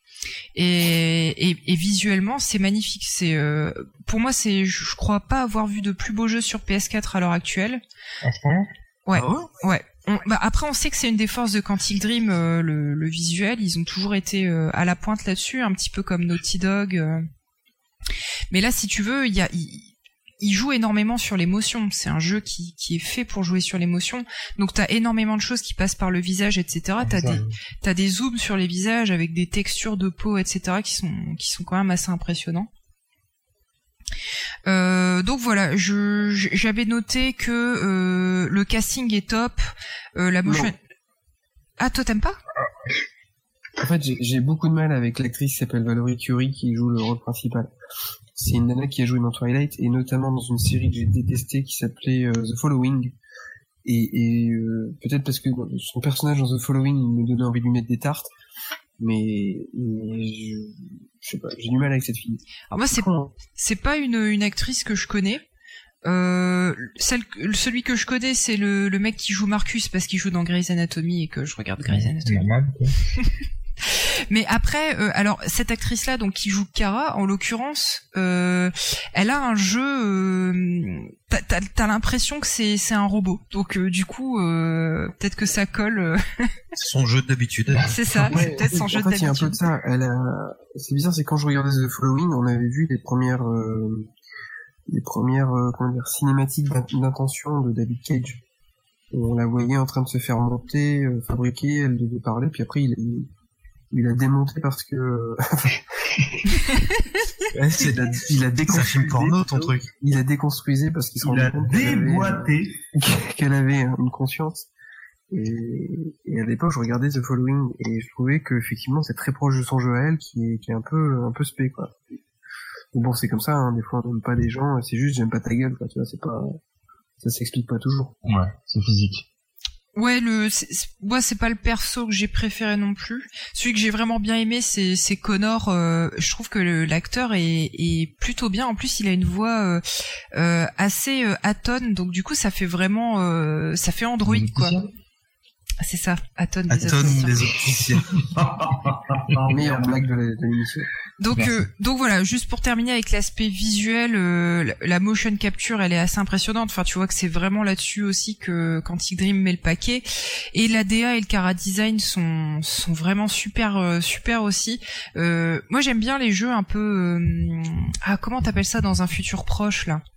Et visuellement, c'est magnifique. C'est pour moi, je crois pas avoir vu de plus beau jeu sur PS4 à l'heure actuelle. À ce point-là ? Ouais. Ah ouais. Après, on sait que c'est une des forces de Quantic Dream, le visuel. Ils ont toujours été à la pointe là-dessus, un petit peu comme Naughty Dog. Mais là, si tu veux, il joue énormément sur l'émotion. C'est un jeu qui est fait pour jouer sur l'émotion. Donc t'as énormément de choses qui passent par le visage, etc. T'as des zooms sur les visages avec des textures de peau, etc. qui sont quand même assez impressionnants. Donc voilà, j'avais noté que le casting est top. La motion. Ah, toi t'aimes pas? En fait, j'ai beaucoup de mal avec l'actrice qui s'appelle Valerie Curie qui joue le rôle principal. C'est une nana qui a joué dans Twilight et notamment dans une série que j'ai détestée qui s'appelait The Following. Et peut-être parce que son personnage dans The Following me donnait envie de lui mettre des tartes, mais je sais pas, j'ai du mal avec cette fille. Alors moi, c'est pas une actrice que je connais. Celui que je connais, c'est le mec qui joue Marcus parce qu'il joue dans Grey's Anatomy et que je regarde Grey's Anatomy. Normal, quoi. Mais après, alors cette actrice-là, donc qui joue Kara, en l'occurrence, elle a un jeu. T'as l'impression que c'est un robot. Donc du coup, peut-être que ça colle. C'est son jeu d'habitude. C'est ça. Ouais, c'est peut-être son jeu d'habitude. En fait, il y a un peu de ça. C'est bizarre, c'est quand je regardais The Following, on avait vu les premières comment dire, cinématiques d'intention de David Cage. Et on la voyait en train de se faire monter, fabriquer, elle devait parler, puis après il a démonté parce que il a déconstruisé porno ton truc. Il a déconstruisé parce qu'il se rendait compte qu'elle avait une conscience. Et à l'époque, je regardais The Following et je trouvais que effectivement c'est très proche de son jeu à elle qui est un peu spé, quoi. Mais bon, c'est comme ça, hein, des fois on n'aime pas des gens, c'est juste j'aime pas ta gueule, quoi, tu vois, ça s'explique pas toujours. Ouais, c'est physique. Ouais, moi c'est pas le perso que j'ai préféré non plus. Celui que j'ai vraiment bien aimé, c'est Connor. Je trouve que l'acteur est plutôt bien. En plus, il a une voix assez atone, donc du coup ça fait vraiment ça fait Android, quoi. C'est ça, Atone des opticiens. Meilleure blague de l'émission. Donc voilà, juste pour terminer avec l'aspect visuel, la motion capture, elle est assez impressionnante. Enfin, tu vois que c'est vraiment là-dessus aussi que Quantic Dream met le paquet. Et la DA et le chara design sont vraiment super aussi. Moi, j'aime bien les jeux un peu comment t'appelles ça dans un futur proche là?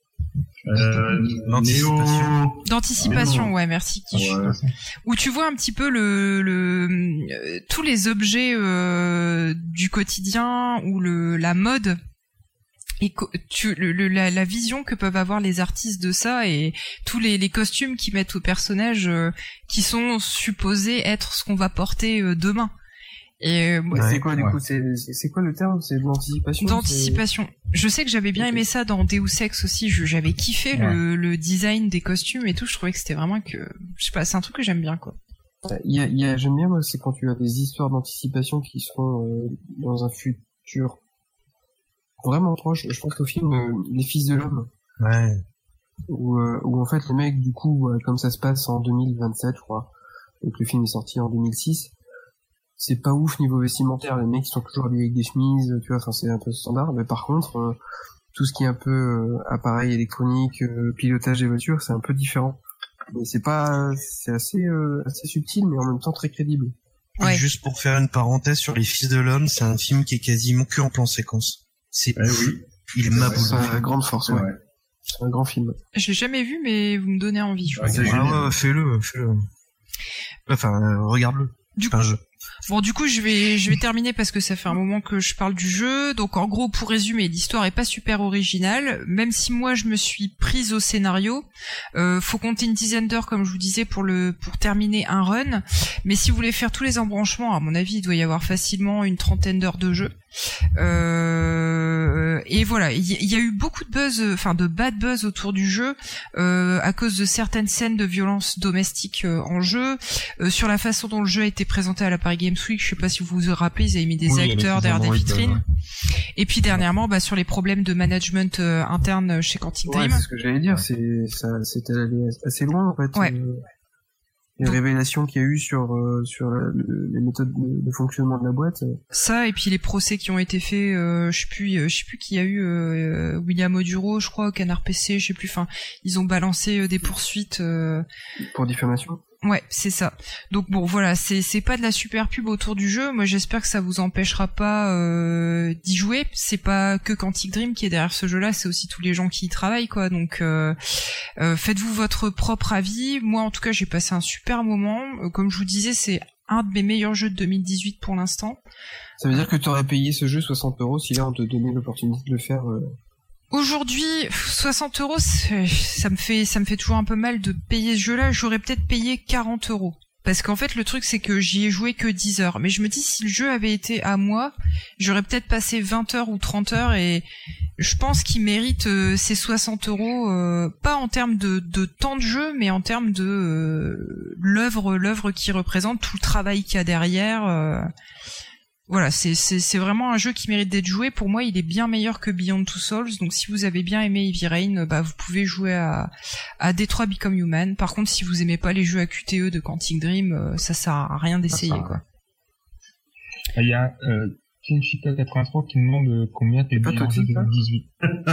D'anticipation, ouais, merci. Ouais. Où tu vois un petit peu tous les objets du quotidien ou la mode Et la vision que peuvent avoir les artistes de ça et tous les costumes qu'ils mettent aux personnages qui sont supposés être ce qu'on va porter demain. Et c'est quoi du coup c'est quoi le terme? C'est de l'anticipation. D'anticipation. Je sais que j'avais bien aimé ça dans Deus Ex aussi. J'avais kiffé le design des costumes et tout. Je trouvais que c'était vraiment je sais pas, c'est un truc que j'aime bien quoi. J'aime bien moi, c'est quand tu as des histoires d'anticipation qui sont dans un futur vraiment proche. Je pense au film Les Fils de l'Homme. Ouais. Où en fait les mecs du coup comme ça se passe en 2027 je crois. Donc le film est sorti en 2006. C'est pas ouf niveau vestimentaire, les mecs sont toujours habillés avec des chemises, tu vois, enfin c'est un peu standard, mais par contre tout ce qui est un peu appareil électronique, pilotage des voitures, c'est un peu différent. Mais c'est assez subtil mais en même temps très crédible. Ouais. Juste pour faire une parenthèse sur Les Fils de l'Homme, c'est un film qui est quasiment que en plan séquence. Oui. Il est maboule. C'est une grande force, ouais. C'est un grand film. Je l'ai jamais vu mais vous me donnez envie, je crois. Fais-le. Enfin, regarde-le. Du coup, je vais terminer parce que ça fait un moment que je parle du jeu. Donc, en gros, pour résumer, l'histoire est pas super originale. Même si moi, je me suis prise au scénario, faut compter une dizaine d'heures, comme je vous disais, pour terminer un run. Mais si vous voulez faire tous les embranchements, à mon avis, il doit y avoir facilement une 30aine d'heures de jeu. Et voilà, il y a eu beaucoup de buzz, enfin de bad buzz autour du jeu à cause de certaines scènes de violence domestique en jeu, sur la façon dont le jeu a été présenté à la Paris Games Week. Je sais pas si vous vous rappelez, ils avaient mis des acteurs derrière des vitrines. Et puis dernièrement, sur les problèmes de management interne chez Quantic Dream. C'est ce que j'allais dire, c'était allé assez loin en fait. Ouais. Les révélations qu'il y a eu sur les méthodes de fonctionnement de la boîte. Ça et puis les procès qui ont été faits, je sais plus qui a eu William Oduro, je crois, au Canard PC, je sais plus. Enfin, ils ont balancé des poursuites pour diffamation. Ouais, c'est ça. Donc bon, voilà, c'est pas de la super pub autour du jeu. Moi, j'espère que ça vous empêchera pas d'y jouer. C'est pas que Quantic Dream qui est derrière ce jeu-là, c'est aussi tous les gens qui y travaillent, quoi. Donc, faites-vous votre propre avis. Moi, en tout cas, j'ai passé un super moment. Comme je vous disais, c'est un de mes meilleurs jeux de 2018 pour l'instant. Ça veut dire que tu aurais payé ce jeu 60 € si là on te donnait l'opportunité de le faire. Aujourd'hui, 60 €, ça me fait toujours un peu mal de payer ce jeu-là. J'aurais peut-être payé 40 €. Parce qu'en fait, le truc, c'est que j'y ai joué que 10 heures. Mais je me dis, si le jeu avait été à moi, j'aurais peut-être passé 20 heures ou 30 heures et je pense qu'il mérite ces 60 €, pas en termes de temps de jeu, mais en termes de l'œuvre qu'il représente, tout le travail qu'il y a derrière. Voilà, c'est vraiment un jeu qui mérite d'être joué. Pour moi, il est bien meilleur que Beyond Two Souls. Donc, si vous avez bien aimé Heavy Rain, vous pouvez jouer à Detroit Become Human. Par contre, si vous aimez pas les jeux à QTE de Quantic Dream, ça sert à rien d'essayer, quoi. Il y a Kenshita83 qui me demande combien t'es bien en 2018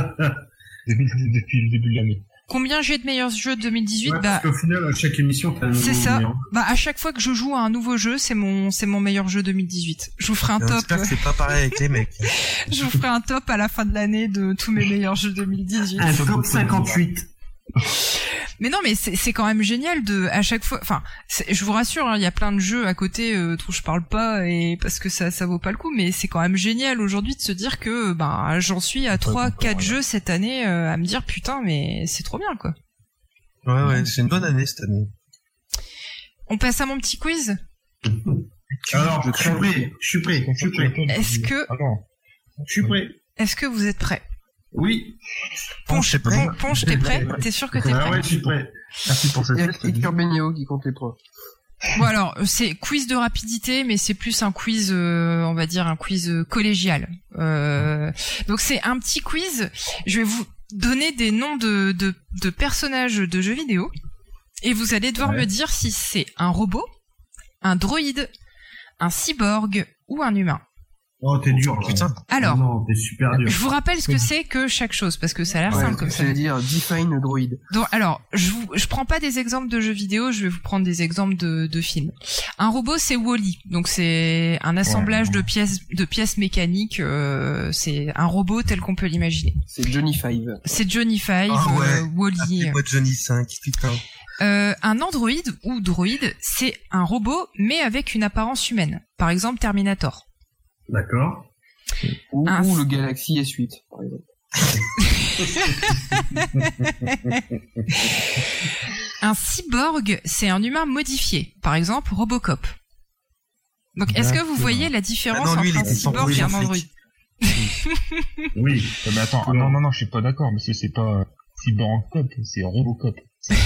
depuis le début de l'année. Combien j'ai de meilleurs jeux de 2018? Parce qu'au final, à chaque émission, t'as un nouveau. C'est ça. Meilleur. À chaque fois que je joue à un nouveau jeu, c'est mon meilleur jeu 2018. Je vous ferai un top. J'espère que c'est pas pareil avec les mecs. Je vous ferai un top à la fin de l'année de tous mes meilleurs jeux 2018. Un top 58. Mais non, mais c'est quand même génial à chaque fois. Enfin, je vous rassure, il y a plein de jeux à côté dont je parle pas et parce que ça vaut pas le coup. Mais c'est quand même génial aujourd'hui de se dire que j'en suis à 3-4 jeux cette année à me dire putain, mais c'est trop bien quoi. Ouais, c'est une bonne année cette année. On passe à mon petit quiz. Alors, je suis prêt. Est-ce que je suis prêt. Est-ce que vous êtes prêts? Oui. Ponche, t'es prêt? T'es sûr que t'es prêt? Ah ouais, je suis prêt. Merci pour cette test. Il y a Benio qui compte les points. Bon alors, c'est quiz de rapidité, mais c'est plus un quiz, on va dire un quiz collégial. Donc c'est un petit quiz. Je vais vous donner des noms de personnages de jeux vidéo, et vous allez devoir me dire si c'est un robot, un droïde, un cyborg ou un humain. Oh, t'es dur, putain. Alors, non, t'es super dur. Je vous rappelle ce que c'est que chaque chose, parce que ça a l'air simple comme ça. C'est-à-dire define droid. Donc, alors, je prends pas des exemples de jeux vidéo, je vais vous prendre des exemples de films. Un robot, c'est Wall-E. Donc, c'est un assemblage de pièces mécaniques, c'est un robot tel qu'on peut l'imaginer. C'est Johnny Five. C'est Johnny Five, Wall-E. Moi, Johnny 5, putain. Un androïde ou droïde, c'est un robot, mais avec une apparence humaine. Par exemple, Terminator. D'accord. Ou le Galaxy S8, par exemple. Un cyborg, c'est un humain modifié. Par exemple, Robocop. Donc, est-ce que vous voyez la différence entre un cyborg et un android? Oui. Mais attends, non, je suis pas d'accord, mais c'est pas Cyborg Cop, c'est Robocop.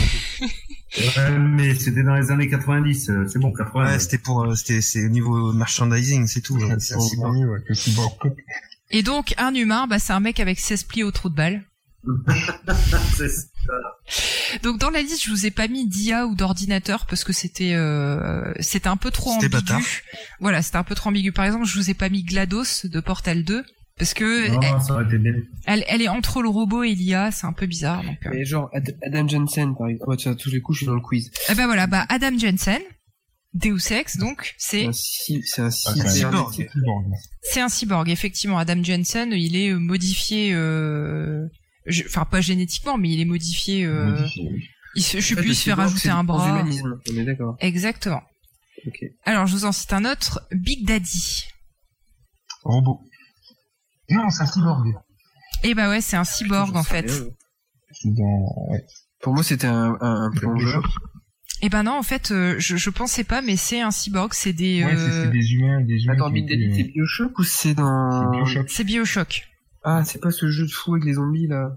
Mais c'était dans les années 90, c'est bon, 80. Ouais, c'est au niveau merchandising, c'est tout. C'est un cyborg, ouais, le Cyborg Cop. Et donc, un humain, c'est un mec avec 16 plis au trou de balle. C'est ça. Donc, dans la liste, je vous ai pas mis d'IA ou d'ordinateur parce que c'était un peu trop ambigu. Bâtard. Voilà, c'était un peu trop ambigu. Par exemple, je vous ai pas mis GLaDOS de Portal 2 parce que ça aurait été bien. elle est entre le robot et l'IA, c'est un peu bizarre. Donc, Mais genre, Adam Jensen, par exemple. Ouais, tous les coups, je suis dans le quiz. Eh ben voilà, Adam Jensen, Deus Ex, donc, c'est un cyborg. C'est un cyborg, effectivement. Adam Jensen, il est modifié, enfin pas génétiquement, mais il est modifié. Je sais plus, il se fait rajouter un bras. On est d'accord. Exactement. Okay. Alors, je vous en cite un autre, Big Daddy. Robot. Non, c'est un cyborg. Eh ben ouais, c'est un cyborg en fait. C'est ouais. Pour moi, c'était un plongeur. Eh ben non, en fait, je pensais pas, mais c'est un cyborg, c'est des... Ouais, c'est des humains. Attends, Big Daddy, c'est BioShock ou c'est dans... C'est BioShock. Ah, c'est pas ce jeu de fou avec les zombies, là.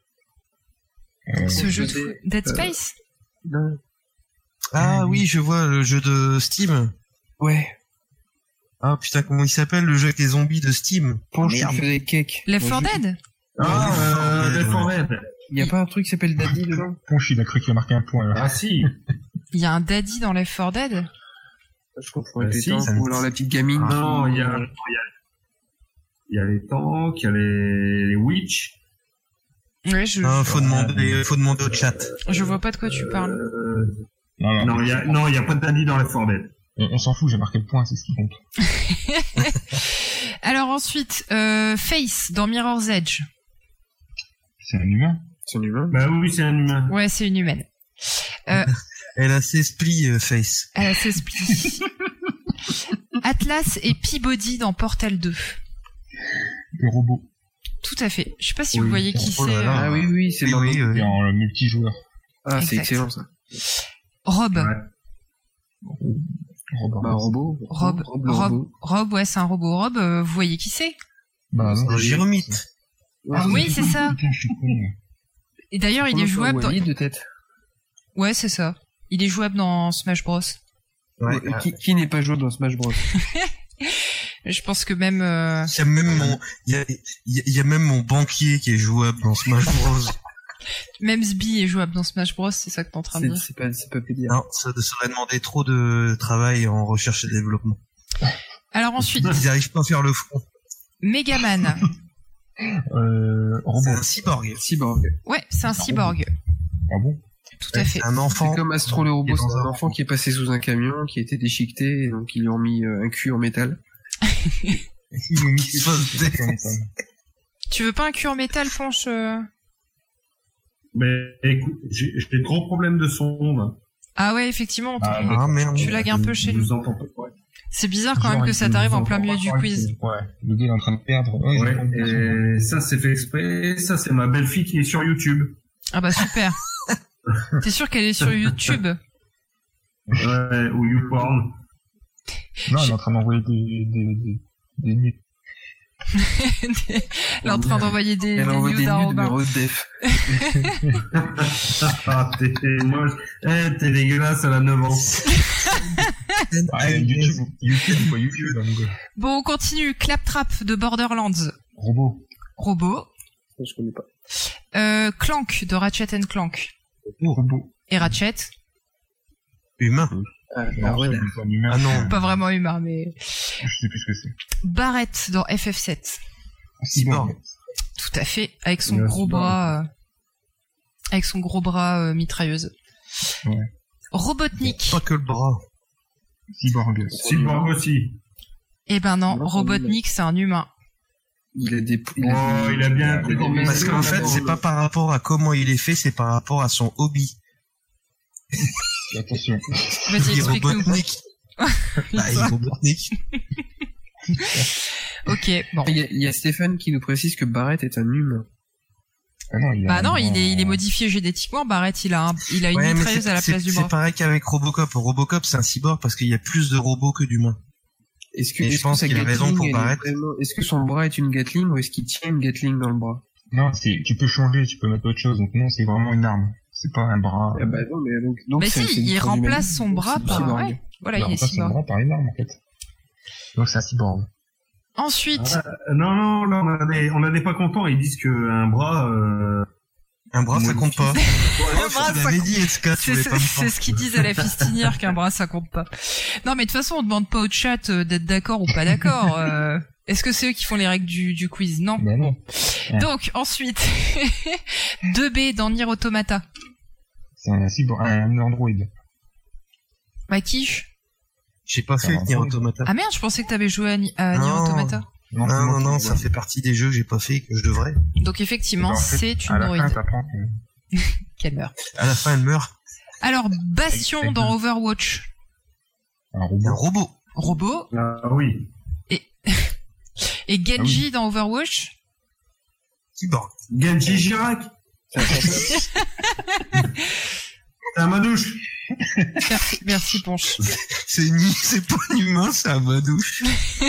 Ce jeu de fou... Dead Space? Non. Ah oui, je vois le jeu de Steam. Ouais. Ah putain, comment il s'appelle le jeu avec les zombies de Steam? Ponche, tu fais des cakes. Left 4 Dead? Left 4 Dead. Il y a pas un truc qui s'appelle Daddy dedans? Ponche, il a cru qu'il a marqué un point, là. Ah si. Il y a un Daddy dans Left 4 Dead? Je comprends les tanks, ou alors la petite gamine. Non, il y a les tanks, il y a les witch. Ouais, faut demander au chat. Je vois pas de quoi tu parles. Non, il y a pas de Daddy dans Left 4 Dead. On s'en fout, j'ai marqué le point, c'est ce qui compte. Alors ensuite, Face dans Mirror's Edge. C'est un humain? C'est un humain? Bah oui, c'est un humain. Ouais, c'est une humaine. Elle a ses splis, Face. Elle a ses splis. Atlas et Peabody dans Portal 2. Le robot. Tout à fait. Je sais pas si vous voyez qui c'est. Ah oui, c'est dans le en multijoueur. Ah, c'est excellent ça. Rob. Ouais. Rob, ouais, c'est un robot. Rob, vous voyez qui c'est? Bah, non, Jérômite. Oui, c'est ça. Et d'ailleurs, il est jouable dans... de tête. Ouais, c'est ça. Il est jouable dans Smash Bros. Ouais, qui n'est pas jouable dans Smash Bros? Je pense que même... Il y a même mon banquier qui est jouable dans Smash Bros. Même Sbi est jouable dans Smash Bros, c'est ça que t'es en train de dire? C'est pas pédiatre. Non, ça aurait demandé trop de travail en recherche et développement. Alors ensuite... Ils n'arrivent pas à faire le front. Megaman. C'est un cyborg. Ouais, c'est un cyborg. Ah bon? Tout à fait. Un enfant. C'est comme Astro le robot, c'est un enfant qui est passé sous un camion, qui a été déchiqueté, et donc ils lui ont mis un cul en métal. Tu veux pas un cul en métal, Ponche? Mais écoute, j'ai de gros problèmes de son, là. Ah ouais, effectivement. Merde. Tu lagues un peu chez nous. Ouais. C'est bizarre quand même que ça t'arrive en plein milieu du quiz. Ouais, le gars est en train de perdre. Ouais, et ça c'est fait exprès. Ça c'est ma belle-fille qui est sur YouTube. Ah bah super. T'es sûr qu'elle est sur YouTube? Ouais, ou YouPorn. Non, elle est en train d'envoyer des nudes. Elle est en train d'envoyer des nudes d'arroba. Ah, t'es moche. T'es dégueulasse, elle a 9 ans. YouTube. Bon, on continue. Claptrap de Borderlands. Robot. Je connais pas. Clank de Ratchet & Clank. Robot. Et Ratchet. Humain. Non. Pas vraiment humain, mais... Je sais plus ce que c'est. Barrett dans FF7. Cyborg. Tout à fait. Avec son gros bras... avec son gros bras mitrailleuse. Ouais. Robotnik. Pas que le bras. Cyborg aussi. Eh ben non, Robotnik, c'est un humain. Il a bien pris des... Parce qu'en fait, c'est pas par rapport à comment il est fait, c'est par rapport à son hobby. Attention. Vas-y, explique-nous. Il est Robotnik. Ok, bon. Il y a Stéphane qui nous précise que Barrett est un humain. Ah non, il est modifié génétiquement. Barrett, il a une mitrailleuse à la place du bras. C'est pareil qu'avec Robocop. Robocop, c'est un cyborg parce qu'il y a plus de robots que d'humains. Je pense qu'il a raison pour Barrett. Est-ce que son bras est une Gatling ou est-ce qu'il tient une Gatling dans le bras? Non, tu peux changer, tu peux mettre autre chose. Donc non, c'est vraiment une arme. C'est pas un bras. Ah bah non, mais donc mais si, il remplace son bras par ouais. Voilà, il est cyborg. Son bras par une arme en fait. Donc c'est un cyborg. Ensuite. Non, là on n'est pas contents. Ils disent que un bras ça compte pas. Un bras, ça compte. C'est ce qu'ils disent à la fistinière qu'un bras ça compte pas. Non, mais de toute façon, on demande pas au chat d'être d'accord ou pas d'accord. Est-ce que c'est eux qui font les règles du quiz? Non. Ben non. Ouais. Donc, ensuite, 2B dans Nier Automata. C'est un cyborg, un androïde. Bah, quiche. J'ai pas fait Nier Automata. Ah merde, je pensais que t'avais joué à Nier Automata. Non, ça fait partie des jeux que j'ai pas fait et que je devrais. Donc effectivement, c'est une droïde. Qu'elle meurt. À la fin, elle meurt. Alors, Bastion dans Overwatch. Un robot. Robot. Ah oui. Et Genji dans Overwatch. Cyborg. Genji Girac. C'est un manouche. Merci Ponche. C'est pas un humain, c'est un manouche.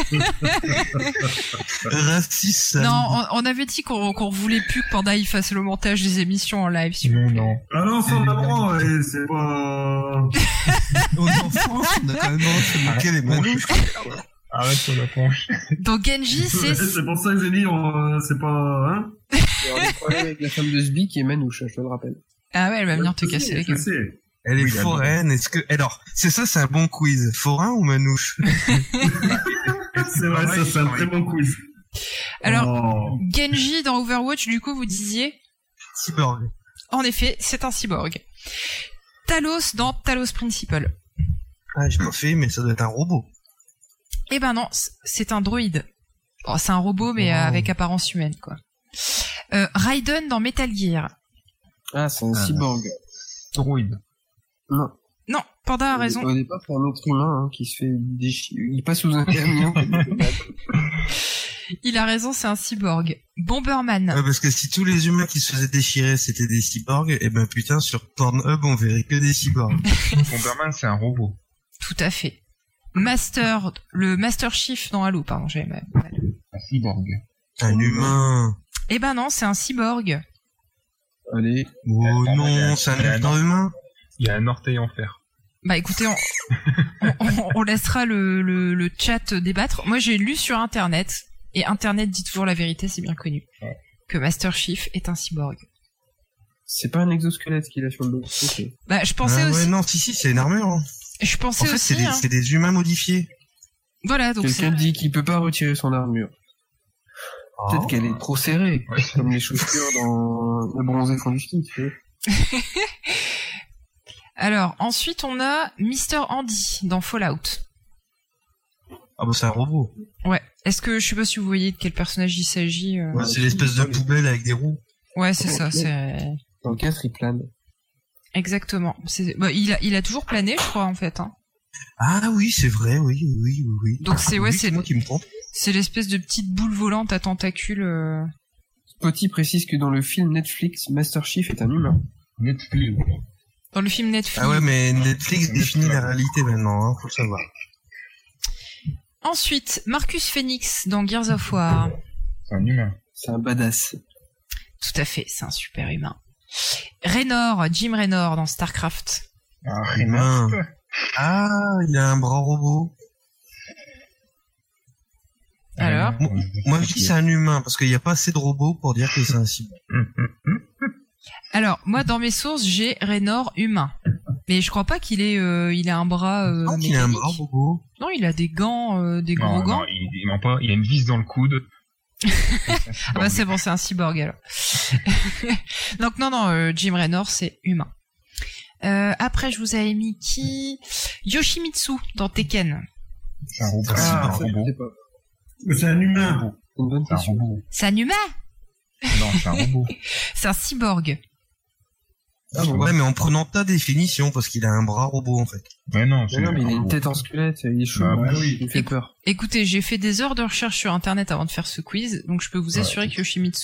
Raciste. Non, on avait dit qu'on voulait plus que Panda il fasse le montage des émissions en live. Non. Ah non, ça on apprend, c'est pas... Aux enfants, on a quand même se moquer les manouches. Arrête sur la planche. Donc Genji, c'est pour ça que j'ai dit, c'est pas... Hein. Il y a des problèmes avec la femme de Sbi qui est manouche, je te le rappelle. Ah ouais, elle va venir te casser les gueules. Elle est foraine, alors, c'est un bon quiz. Forain ou manouche? C'est vrai, ça c'est un très bon quiz. Alors, Genji dans Overwatch, du coup, vous disiez? Cyborg. En effet, c'est un cyborg. Talos dans Talos Principle. Ah, j'ai pas fait, mais ça doit être un robot. Eh ben non, c'est un droïde. Bon, c'est un robot, mais avec apparence humaine, quoi. Raiden dans Metal Gear. Ah, c'est un cyborg. Droïde. Non, Panda a raison. Au départ, c'est un autre humain qui se fait déchirer. Il passe sous un camion. Il a raison, c'est un cyborg. Bomberman. Ouais, parce que si tous les humains qui se faisaient déchirer c'était des cyborgs, et ben putain, sur Pornhub, on verrait que des cyborgs. Bomberman, c'est un robot. Tout à fait. Le Master Chief dans Halo, pardon, j'avais mal. Un cyborg. Un humain. Eh ben non, c'est un cyborg. Allez. Oh non, c'est un être humain. Il y a un orteil en fer. Bah écoutez, on laissera le chat débattre. Moi j'ai lu sur internet, et internet dit toujours la vérité, c'est bien connu, que Master Chief est un cyborg. C'est pas un exosquelette qu'il a sur le dos. Okay. Bah je pensais aussi... Ouais, non, si, c'est une armure. Hein. Je pensais aussi... c'est des humains modifiés. Voilà, donc quelqu'un dit qu'il peut pas retirer son armure. Peut-être qu'elle est trop serrée, comme les chaussures dans le bronzé fond du ski, tu sais. Alors, ensuite, on a Mr. Andy dans Fallout. Ah bah c'est un robot. Ouais. Est-ce que, je sais pas si vous voyez de quel personnage il s'agit. Ouais, c'est l'espèce de poubelle avec des roues. Ouais, c'est ça, c'est... Dans le 4, il plane. Exactement. Bah, il a toujours plané, je crois, en fait. Hein. Ah oui, c'est vrai, oui. Donc c'est moi qui me trompe. C'est l'espèce de petite boule volante à tentacules. Spotty précise que dans le film Netflix, Master Chief est un humain. Netflix. Dans le film Netflix. Ah ouais, mais Netflix définit la réalité maintenant, hein, faut le savoir. Ensuite, Marcus Phoenix dans Gears of War. C'est un humain. C'est un badass. Tout à fait, c'est un super humain. Jim Raynor dans StarCraft. Ah, humain. Ah, il a un bras robot. Alors moi je dis c'est un humain parce qu'il n'y a pas assez de robots pour dire que c'est un cyborg. Alors moi dans mes sources j'ai Raynor humain, mais je crois pas qu'il ait il a un bras. Non, il a un bras robot. Non, il a des gants, des gros gants. Non, il ment pas. Il a une vis dans le coude. Ah bah c'est bon, c'est un cyborg alors. Donc non, Jim Raynor c'est humain. Après je vous avais mis qui? Yoshimitsu dans Tekken. C'est un robot. Ah, c'est un robot. C'est un humain. C'est un robot. C'est un humain? Non, c'est un robot. C'est un cyborg. Ah, ouais, mais en prenant ta définition, parce qu'il a un bras robot en fait. Ouais, non, mais il a une tête en squelette, il est chaud. Il me fait peur. Écoutez, j'ai fait des heures de recherche sur internet avant de faire ce quiz, donc je peux vous assurer que Yoshimitsu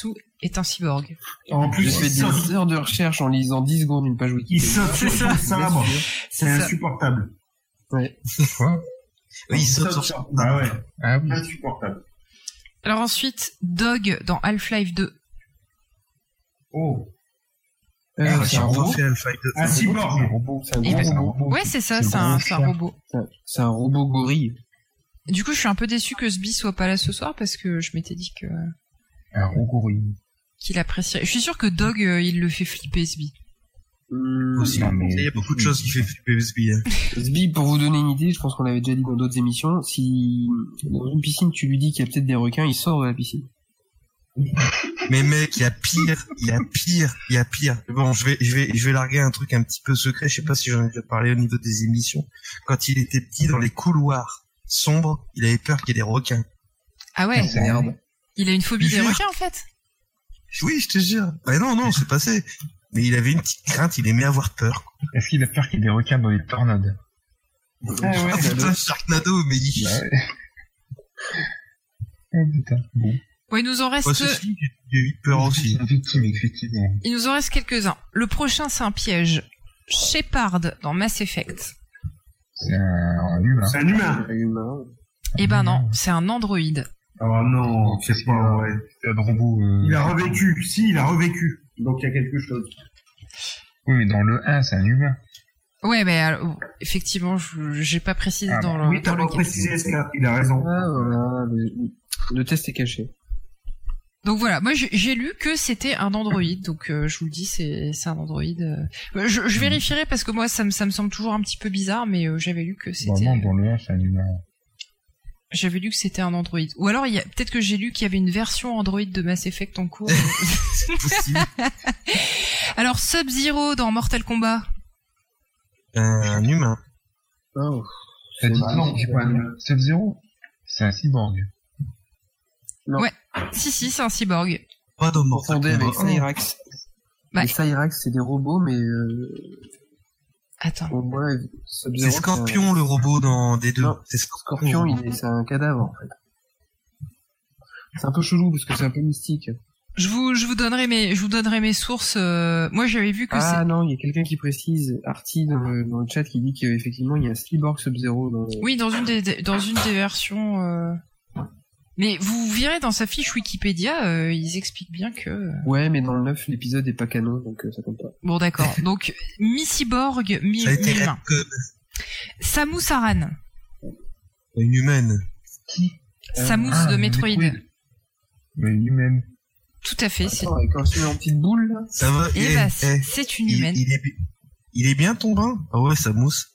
est un cyborg. En plus, j'ai fait des heures de recherche en lisant 10 secondes une page Wikipédia. Il saute sur son sabre. C'est insupportable. Ouais. Quoi? Oui, il saute sur son Ah ouais. Ah oui. Insupportable. Alors ensuite, Dog dans Half-Life 2. Oh. C'est un robot. Un cyborg. C'est un gros robot. Ouais, c'est ça, c'est un robot. C'est un robot gorille. Du coup, je suis un peu déçu que Sbi soit pas là ce soir parce que je m'étais dit que Un gorille. qu'il apprécierait. Je suis sûr que Dog, il le fait flipper, Sbi. Aussi. Il y a beaucoup de choses qui fait flipper Sbi. Sbi, pour vous donner une idée, je pense qu'on l'avait déjà dit dans d'autres émissions, si dans une piscine tu lui dis qu'il y a peut-être des requins, il sort de la piscine. Mais mec, il y a pire. Bon, je vais larguer un truc un petit peu secret. Je sais pas si j'en ai déjà parlé au niveau des émissions. Quand il était petit, dans les couloirs sombres, il avait peur qu'il y ait des requins. Ah ouais. Merde. Il a une phobie des requins en fait. Oui, je te jure. Bah non, c'est passé. Mais il avait une petite crainte. Il aimait avoir peur. Est-ce qu'il a peur qu'il y ait des requins dans les tornades? Ah putain, Sharknado, mais il... Oh putain, bon. Ouais, il nous en reste. J'ai eu peur aussi. Effectivement. Il nous en reste quelques-uns. Le prochain, c'est un piège. Shepard dans Mass Effect. C'est un humain. C'est un humain. Eh ben non, c'est un androïde. Oh non, c'est pas vrai. C'est un robot. Il a revécu. Si, il a revécu. Donc il y a quelque chose. Oui, mais dans le 1, c'est un humain. Ouais, mais alors, effectivement, j'ai pas précisé dans le. Oui, t'as pas précisé, Esclave. Il a raison. Ah, voilà. Le test est caché. Donc voilà, moi j'ai lu que c'était un androïde, donc je vous le dis, c'est un androïde. Je vérifierai parce que moi ça me semble toujours un petit peu bizarre, mais j'avais lu que c'était. Non, dans le 1, c'est un humain. J'avais lu que c'était un androïde. Ou alors peut-être que j'ai lu qu'il y avait une version androïde de Mass Effect en cours. C'est possible. Alors Sub-Zero dans Mortal Kombat. Un humain. Oh. T'as dit non, c'est pas un humain. Sub-Zero, c'est un cyborg. Non. Ouais. Si, c'est un cyborg. Pas de Mortal Confondé Kombat. avec Cyrax. Ouais. Les Cyrax, c'est des robots, mais Attends. ouais, C'est Scorpion le robot dans D2. Non, C'est Scorpion, c'est un cadavre en fait. C'est un peu chelou parce que c'est un peu mystique. Je vous donnerai mes sources. Moi, j'avais vu que c'est. Non, il y a quelqu'un qui précise, Arty dans le chat, qui dit qu'effectivement il y a un Cyborg Sub-Zero dans. Oui, dans une des versions. Mais vous verrez dans sa fiche Wikipédia, ils expliquent bien que. Ouais, mais dans le 9, l'épisode est pas canon, donc ça compte pas. Bon, d'accord. Donc mi-cyborg, mi-humain. Samus Aran. Une humaine. Qui? Samus de Metroid. Mais humaine. Tout à fait. Attends, avec un en petite boule là. Ça va. C'est une humaine. Il est bien ton bain. Ah ouais, Samus.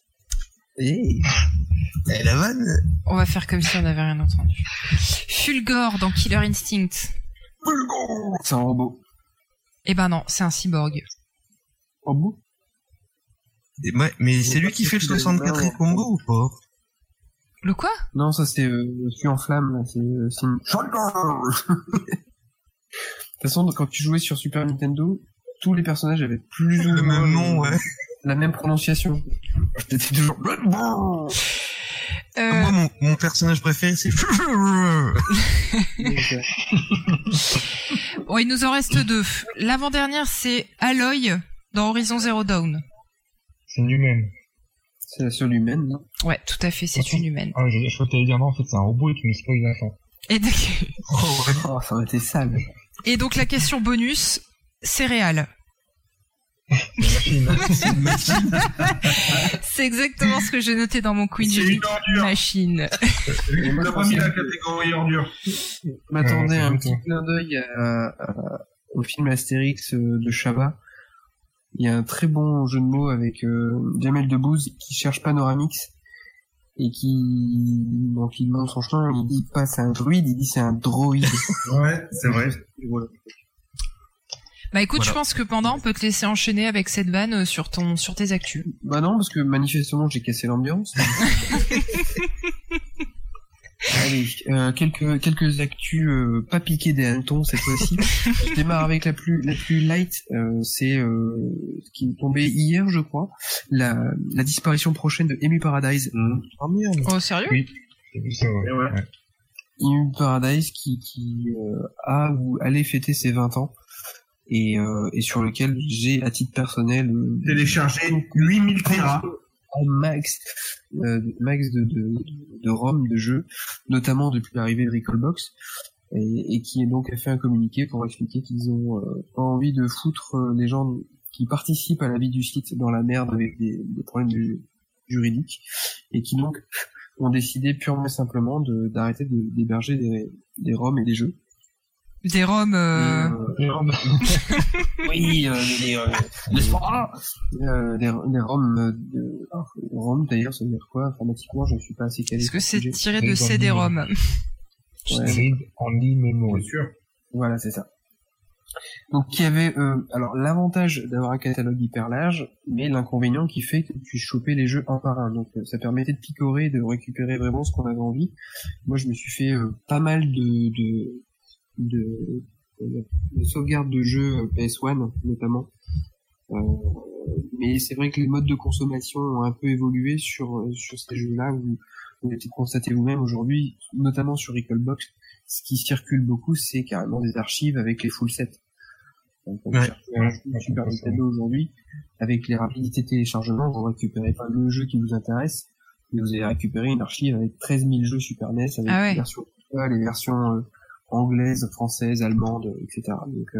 La vanne. On va faire comme si on n'avait rien entendu. Fulgore dans Killer Instinct. C'est un robot. Eh ben non, c'est un cyborg. Robot? Mais c'est lui qui fait le 64e combo ou pas? Le quoi? Non, ça c'est celui en flamme là, c'est une... De toute façon, quand tu jouais sur Super Nintendo, tous les personnages avaient plus ou moins le même nom, ouais. La même prononciation. J'étais toujours... Moi, mon personnage préféré, c'est... Bon, il nous en reste deux. L'avant-dernière, c'est Aloy dans Horizon Zero Dawn. C'est une humaine. C'est la seule humaine, non? Ouais, tout à fait, c'est une humaine. Ah, je crois que t'allais dire non, en fait, c'est un robot et tu me spoil la fin. Ça aurait été sale. Et donc, la question bonus, céréales. C'est exactement ce que j'ai noté dans mon quiz. C'est une ordure. Machine. On n'a pas mis la catégorie ordure. M'attendais un petit clin d'œil au film Astérix de Chabat. Il y a un très bon jeu de mots avec Jamel Debbouze qui cherche Panoramix et qui demande son chemin. Il dit pas c'est un druide, il dit c'est un droïde. Ouais, c'est vrai. Voilà. Bah écoute, je pense que Panda, on peut te laisser enchaîner avec cette vanne sur tes actus. Bah non, parce que manifestement j'ai cassé l'ambiance. Allez, quelques actus pas piquées des hannetons cette fois-ci. Je démarre avec la plus light, c'est ce qui est tombé hier, je crois, la disparition prochaine de Amy Paradise. Oh merde. Oh sérieux? Oui, j'ai vu ça, ouais. Immu Paradise qui a ou allait fêter ses 20 ans et sur lequel j'ai à titre personnel téléchargé 8000 Tera max de ROM de jeux, notamment depuis l'arrivée de Recalbox, et qui donc a fait un communiqué pour expliquer qu'ils ont pas envie de foutre les gens qui participent à la vie du site dans la merde avec des problèmes juridiques, et qui donc ont décidé purement et simplement d'arrêter d'héberger des ROM et des jeux. Des ROM oui, n'est-ce pas des ROM d'ailleurs, ça veut dire quoi informatiquement? Je ne suis pas assez calé. Est-ce que c'est tiré de CD-ROM? Read Only Memory. Bien sûr. Voilà, c'est ça. Donc il y avait alors l'avantage d'avoir un catalogue hyper large, mais l'inconvénient qui fait que tu chopais les jeux un par un. Donc ça permettait de picorer, de récupérer vraiment ce qu'on avait envie. Moi je me suis fait pas mal de sauvegarde de jeux PS1 notamment. Mais c'est vrai que les modes de consommation ont un peu évolué sur ces jeux-là, où vous avez constaté vous-même aujourd'hui, notamment sur Recalbox, ce qui circule beaucoup, c'est carrément des archives avec les full sets. Donc, on cherche un Super Nintendo aujourd'hui, avec les rapidités de téléchargement, vous récupérez pas le jeu qui vous intéresse, mais vous allez récupérer une archive avec 13 000 jeux Super NES, avec les versions, anglaises, françaises, allemandes, etc. Donc,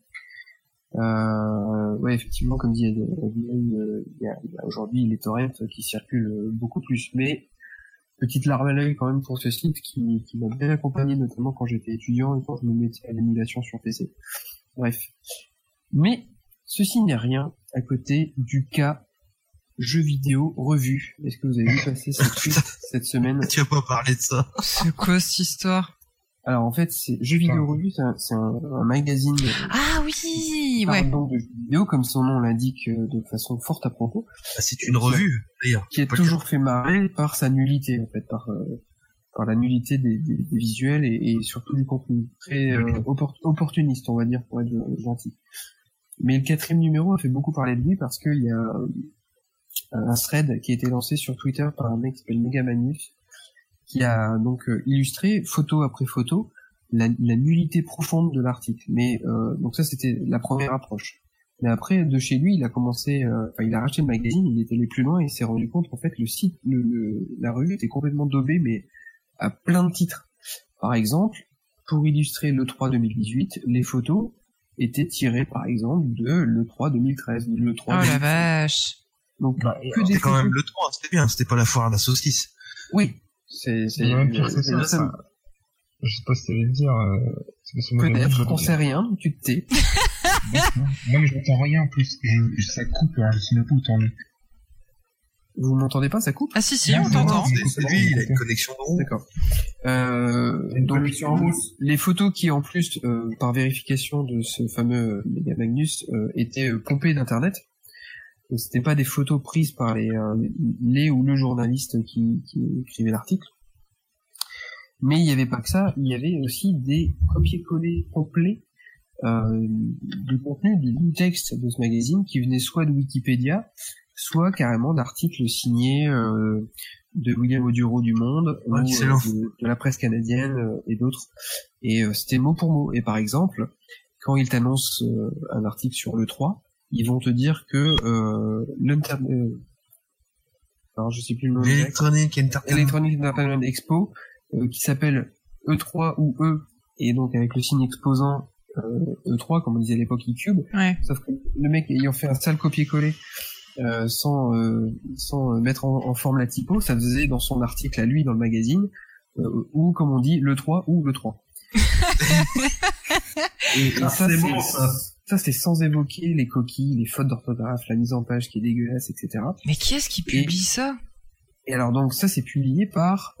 ouais, effectivement, comme dit il y a aujourd'hui les torrents qui circulent beaucoup plus, mais petite larme à l'œil quand même pour ce site qui m'a bien accompagné, notamment quand j'étais étudiant et quand je me mettais à l'émulation sur PC. Bref. Mais ceci n'est rien à côté du cas jeux vidéo revue. Est-ce que vous avez vu passer cette suite cette semaine? Tu vas pas parler de ça. C'est quoi cette histoire? Alors en fait, c'est Jeux vidéo revue, c'est un magazine. Ah oui, ouais. Donc de jeux vidéo, comme son nom l'indique de façon forte à propos. Ah, c'est une revue, d'ailleurs. Qui est toujours fait marrer par sa nullité, en fait, par la nullité des visuels et surtout du contenu très opportuniste, on va dire, pour être gentil. Mais le 4e numéro a fait beaucoup parler de lui parce qu'il y a un thread qui a été lancé sur Twitter par un mec qui s'appelle Megamanus, qui a donc illustré photo après photo la nullité profonde de l'article. Mais donc ça c'était la première approche. Mais après de chez lui, il a commencé, il a racheté le magazine, il est allé plus loin et il s'est rendu compte qu'en fait le site, la revue était complètement daubée, mais à plein de titres. Par exemple, pour illustrer l'E3 2018, les photos étaient tirées par exemple de l'E3 2013, de l'E3. Oh la vache. Donc c'était quand même l'E3, c'était bien, c'était pas la foire à la saucisse. Oui. C'est ça. Je sais pas si t'allais le dire. Peut-être qu'on sait rien, tu te tais. Non, mais je m'entends rien en plus. Ça coupe, alors je sais même pas où t'en es. Vous m'entendez pas, ça coupe? Ah si, on t'entend. C'est lui, il a une connexion de roue. D'accord. Donc, les photos qui, en plus, par vérification de ce fameux Mega Magnus, étaient pompées d'internet. Donc, c'était pas des photos prises par les ou le journaliste qui écrivait l'article. Mais il y avait pas que ça, il y avait aussi des copier-coller complets du contenu, du texte de ce magazine qui venait soit de Wikipédia, soit carrément d'articles signés de William Oduro du Monde, ou de la presse canadienne et d'autres. Et c'était mot pour mot. Et par exemple, quand ils t'annoncent un article sur l'E3, ils vont te dire que alors je sais plus le nom. Electronic Entertainment Expo, qui s'appelle E3 ou E, et donc avec le signe exposant E3, comme on disait à l'époque eCube. Ouais. Sauf que le mec ayant fait un sale copier-coller sans mettre en forme la typo, ça faisait dans son article à lui dans le magazine, ou comme on dit, l'E3 ou l'E3. et ça, c'est bon, ça c'est sans évoquer les coquilles, les fautes d'orthographe, la mise en page qui est dégueulasse, etc. Mais qui est-ce qui publie ça? Et alors donc ça c'est publié par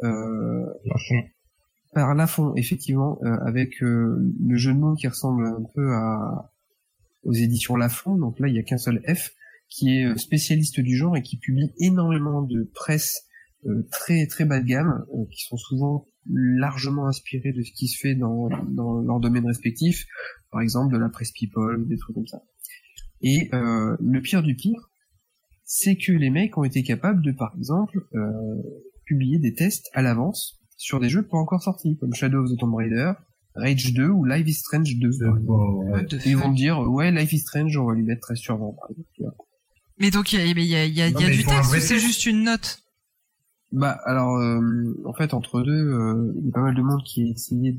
Lafon, effectivement, avec le jeu de mots qui ressemble un peu aux éditions Lafon. Donc là il y a qu'un seul F, qui est spécialiste du genre et qui publie énormément de presse très très bas de gamme, qui sont souvent largement inspirés de ce qui se fait dans leur domaine respectif, par exemple de la presse People, des trucs comme ça. Et le pire du pire, c'est que les mecs ont été capables de, par exemple, publier des tests à l'avance sur des jeux pas encore sortis, comme Shadow of the Tomb Raider, Rage 2 ou Life is Strange 2. Et ils vont me dire, ouais, Life is Strange, on va lui mettre 13 sur 20, par exemple. Mais donc, il y a du texte ou c'est juste une note? Bah, alors, en fait, entre deux, il y a pas mal de monde qui a essayé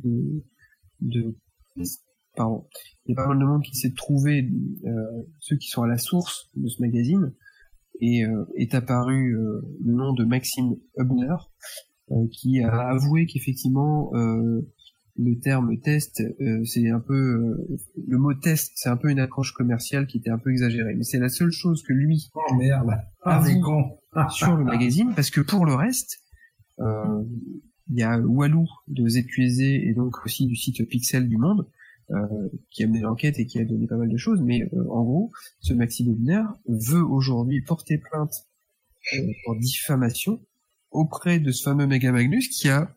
pardon. Il y a pas mal de monde qui essaie de trouver ceux qui sont à la source de ce magazine, et est apparu le nom de Maxime Hubner, qui a avoué qu'effectivement le terme test, c'est un peu le mot test, c'est un peu une accroche commerciale qui était un peu exagérée, mais c'est la seule chose que lui avoue sur le magazine, parce que pour le reste, il y a Walou de ZQSD et donc aussi du site Pixel du Monde qui a mené l'enquête et qui a donné pas mal de choses, mais en gros, ce Maxime Hubner veut aujourd'hui porter plainte pour diffamation auprès de ce fameux Mega Magnus qui a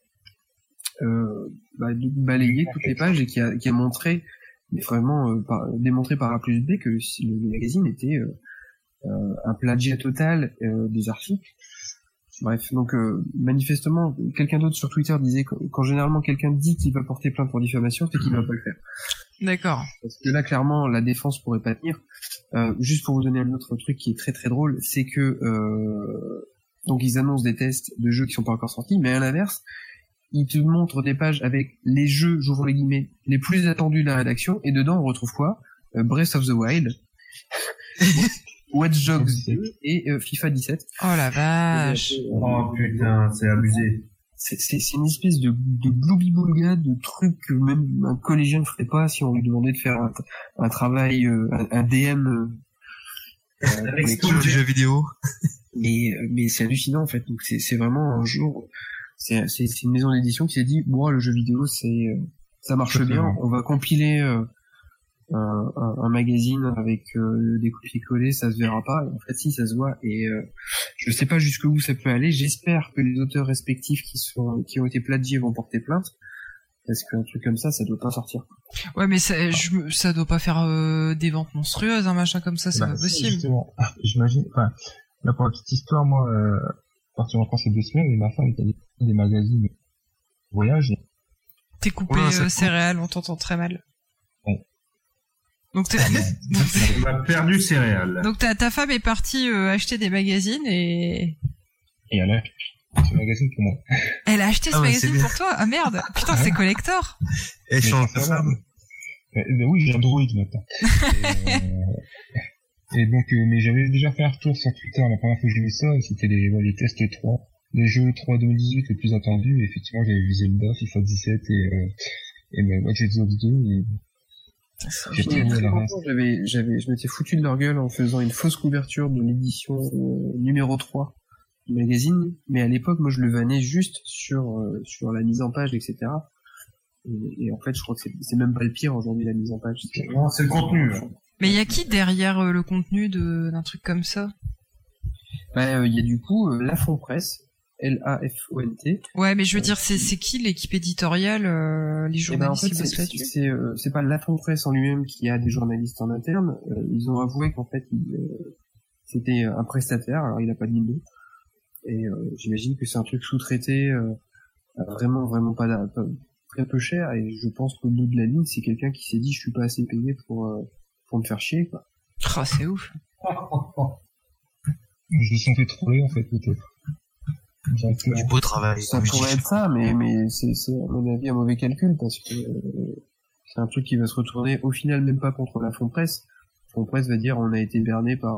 balayé toutes les pages et qui a montré, mais vraiment démontré par A plus B que le magazine était un plagiat total des articles. Bref, donc manifestement, quelqu'un d'autre sur Twitter disait quand généralement quelqu'un dit qu'il va porter plainte pour diffamation, c'est qu'il va pas le faire. D'accord. Parce que là, clairement, la défense pourrait pas tenir. Juste pour vous donner un autre truc qui est très très drôle, c'est que donc ils annoncent des tests de jeux qui sont pas encore sortis, mais à l'inverse, ils te montrent des pages avec les jeux, j'ouvre les guillemets, les plus attendus de la rédaction, et dedans on retrouve quoi? Breath of the Wild, Watch Dogs 2 et FIFA 17. Oh la vache. Oh putain, c'est abusé. C'est une espèce de gloubi-boulga, de truc que même un collégien ne ferait pas si on lui demandait de faire un travail, un DM avec tout le jeu vidéo. Mais c'est hallucinant en fait. Donc c'est vraiment un jour, c'est une maison d'édition qui s'est dit bon, le jeu vidéo ça marche bien, on va compiler un magazine avec des copier-coller, ça se verra pas. Et en fait, si, ça se voit. Et je sais pas jusqu'où ça peut aller. J'espère que les auteurs respectifs qui ont été plagiés vont porter plainte, parce qu'un truc comme ça doit pas sortir. Ouais, mais ça doit pas faire des ventes monstrueuses, un machin comme ça, c'est pas possible. Justement, j'imagine. Enfin, là pour la petite histoire, moi, à partir de ces 2 semaines, et ma femme était des magazines voyage. T'es coupé céréales, on t'entend très mal. Ouais. Donc on m'a perdu céréales. Donc ta femme est partie acheter des magazines et elle a acheté ce magazine pour moi. Elle a acheté ce magazine pour toi? Ah merde, putain, c'est collector. Elle change de femme. Oui, j'ai un Android maintenant. Et donc, mais j'avais déjà fait un retour sur Twitter la première fois que j'ai vu ça, et c'était les tests 3. Les jeux 3 2018 les plus attendus, et effectivement, j'avais visé le bas, FIFA 17 et Watch Dogs 2, et je m'étais foutu de leur gueule en faisant une fausse couverture de l'édition numéro 3 du magazine, mais à l'époque, moi, je le vannais juste sur la mise en page, etc. Et en fait, je crois que c'est même pas le pire aujourd'hui, la mise en page. Non, c'est le contenu. Mais il y a qui derrière le contenu d'un truc comme ça? Bah, il y a du coup Lafont Presse, L-A-F-O-N-T. Ouais, mais je veux dire, c'est qui l'équipe édititoriale, les journalistes qui bossent là-dessus? C'est pas Lafont Presse en lui-même qui a des journalistes en interne. Ils ont avoué qu'en fait, c'était un prestataire. Alors, il a pas dit le nom. Et j'imagine que c'est un truc sous-traité, vraiment pas très peu cher. Et je pense qu'au bout de la ligne, c'est quelqu'un qui s'est dit, je suis pas assez payé pour me faire chier, quoi. Oh, c'est ouf. Je me suis fait troller, en fait, peut-être. Du beau travail. Ça pourrait être ça, mais c'est à mon avis un mauvais calcul, parce que c'est un truc qui va se retourner au final même pas contre la Fond Presse. Fond Presse va dire on a été berné par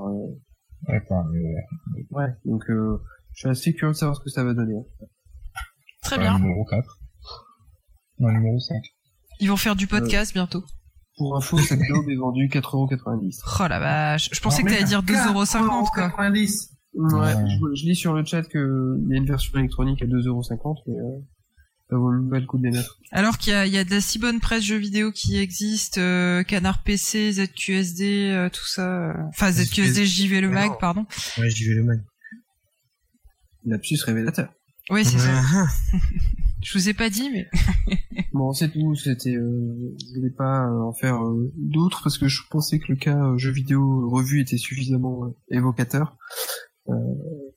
ouais, donc je suis assez curieux de savoir ce que ça va donner. Très bien. Numéro 4. Non, numéro 5. Ils vont faire du podcast bientôt. Pour info, cette globe est vendue 4,90€. Oh la vache. Je pensais que t'allais dire 2,50€, quoi. 4,90€. Ouais, je lis sur le chat que il y a une version électronique à 2,50€, mais ça vaut même pas le coup de les mettre. Alors qu'il y a de la si bonne presse jeux vidéo qui existe, Canard PC, ZQSD, tout ça. Enfin, ZQSD, JV Le Mag, pardon. Ouais, JV Le Mag. Lapsus révélateur. Oui, c'est ça. Je vous ai pas dit, mais... Bon, c'est tout. C'était, je voulais pas en faire d'autres parce que je pensais que le cas jeux vidéo revue était suffisamment évocateur.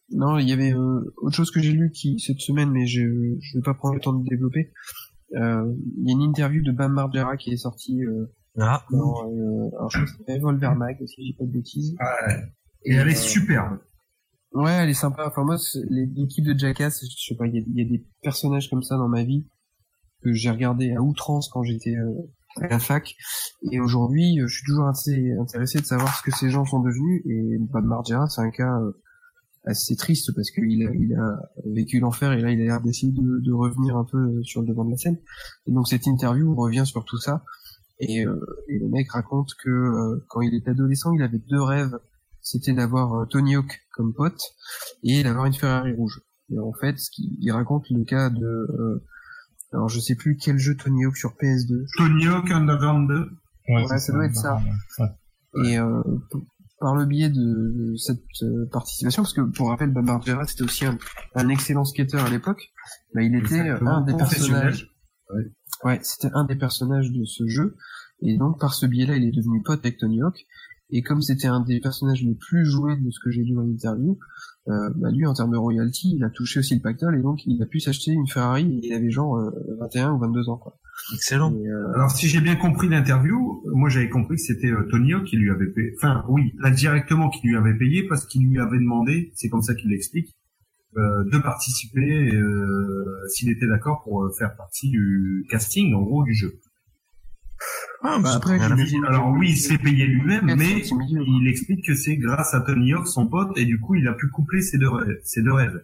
Non, il y avait autre chose que j'ai lu cette semaine, mais je vais pas prendre le temps de développer. Il y a une interview de Bam Margera qui est sortie alors je crois que c'est Revolver Mag, si j'ai pas de bêtises. Et elle est superbe. Ouais, elle est sympa. Enfin moi, l'équipe de Jackass, je sais pas, il y a des personnages comme ça dans ma vie que j'ai regardé à outrance quand j'étais à la fac. Et aujourd'hui, je suis toujours assez intéressé de savoir ce que ces gens sont devenus. Et Bam Margera, c'est un cas assez triste parce qu'il a vécu l'enfer et là il a l'air d'essayer de revenir un peu sur le devant de la scène. Et donc cette interview revient sur tout ça et le mec raconte que quand il était adolescent, il avait 2 rêves. C'était d'avoir Tony Hawk comme pote et d'avoir une Ferrari rouge. Et en fait, il raconte le cas de alors je sais plus quel jeu Tony Hawk sur PS2. Tony Hawk Underground 2. Ouais, ça doit être ça. Et par le biais de cette participation, parce que pour rappel, Bam Margera c'était aussi un excellent skateur à l'époque, bah, il était un des personnages. Ouais, c'était un des personnages de ce jeu, et donc par ce biais-là, il est devenu pote avec Tony Hawk. Et comme c'était un des personnages les plus joués de ce que j'ai lu dans l'interview, bah lui en termes de royalty, il a touché aussi le pactole et donc il a pu s'acheter une Ferrari. Et il avait genre 21 ou 22 ans quoi. Excellent. Alors si j'ai bien compris l'interview, moi j'avais compris que c'était Tony Hawk qui lui avait payé, enfin oui, là directement qui lui avait payé parce qu'il lui avait demandé, c'est comme ça qu'il l'explique, de participer s'il était d'accord pour faire partie du casting en gros du jeu. Après, alors oui, il s'est payé lui-même, mais il explique que c'est grâce à Tony Hawk, son pote, et du coup il a pu coupler ses deux rêves.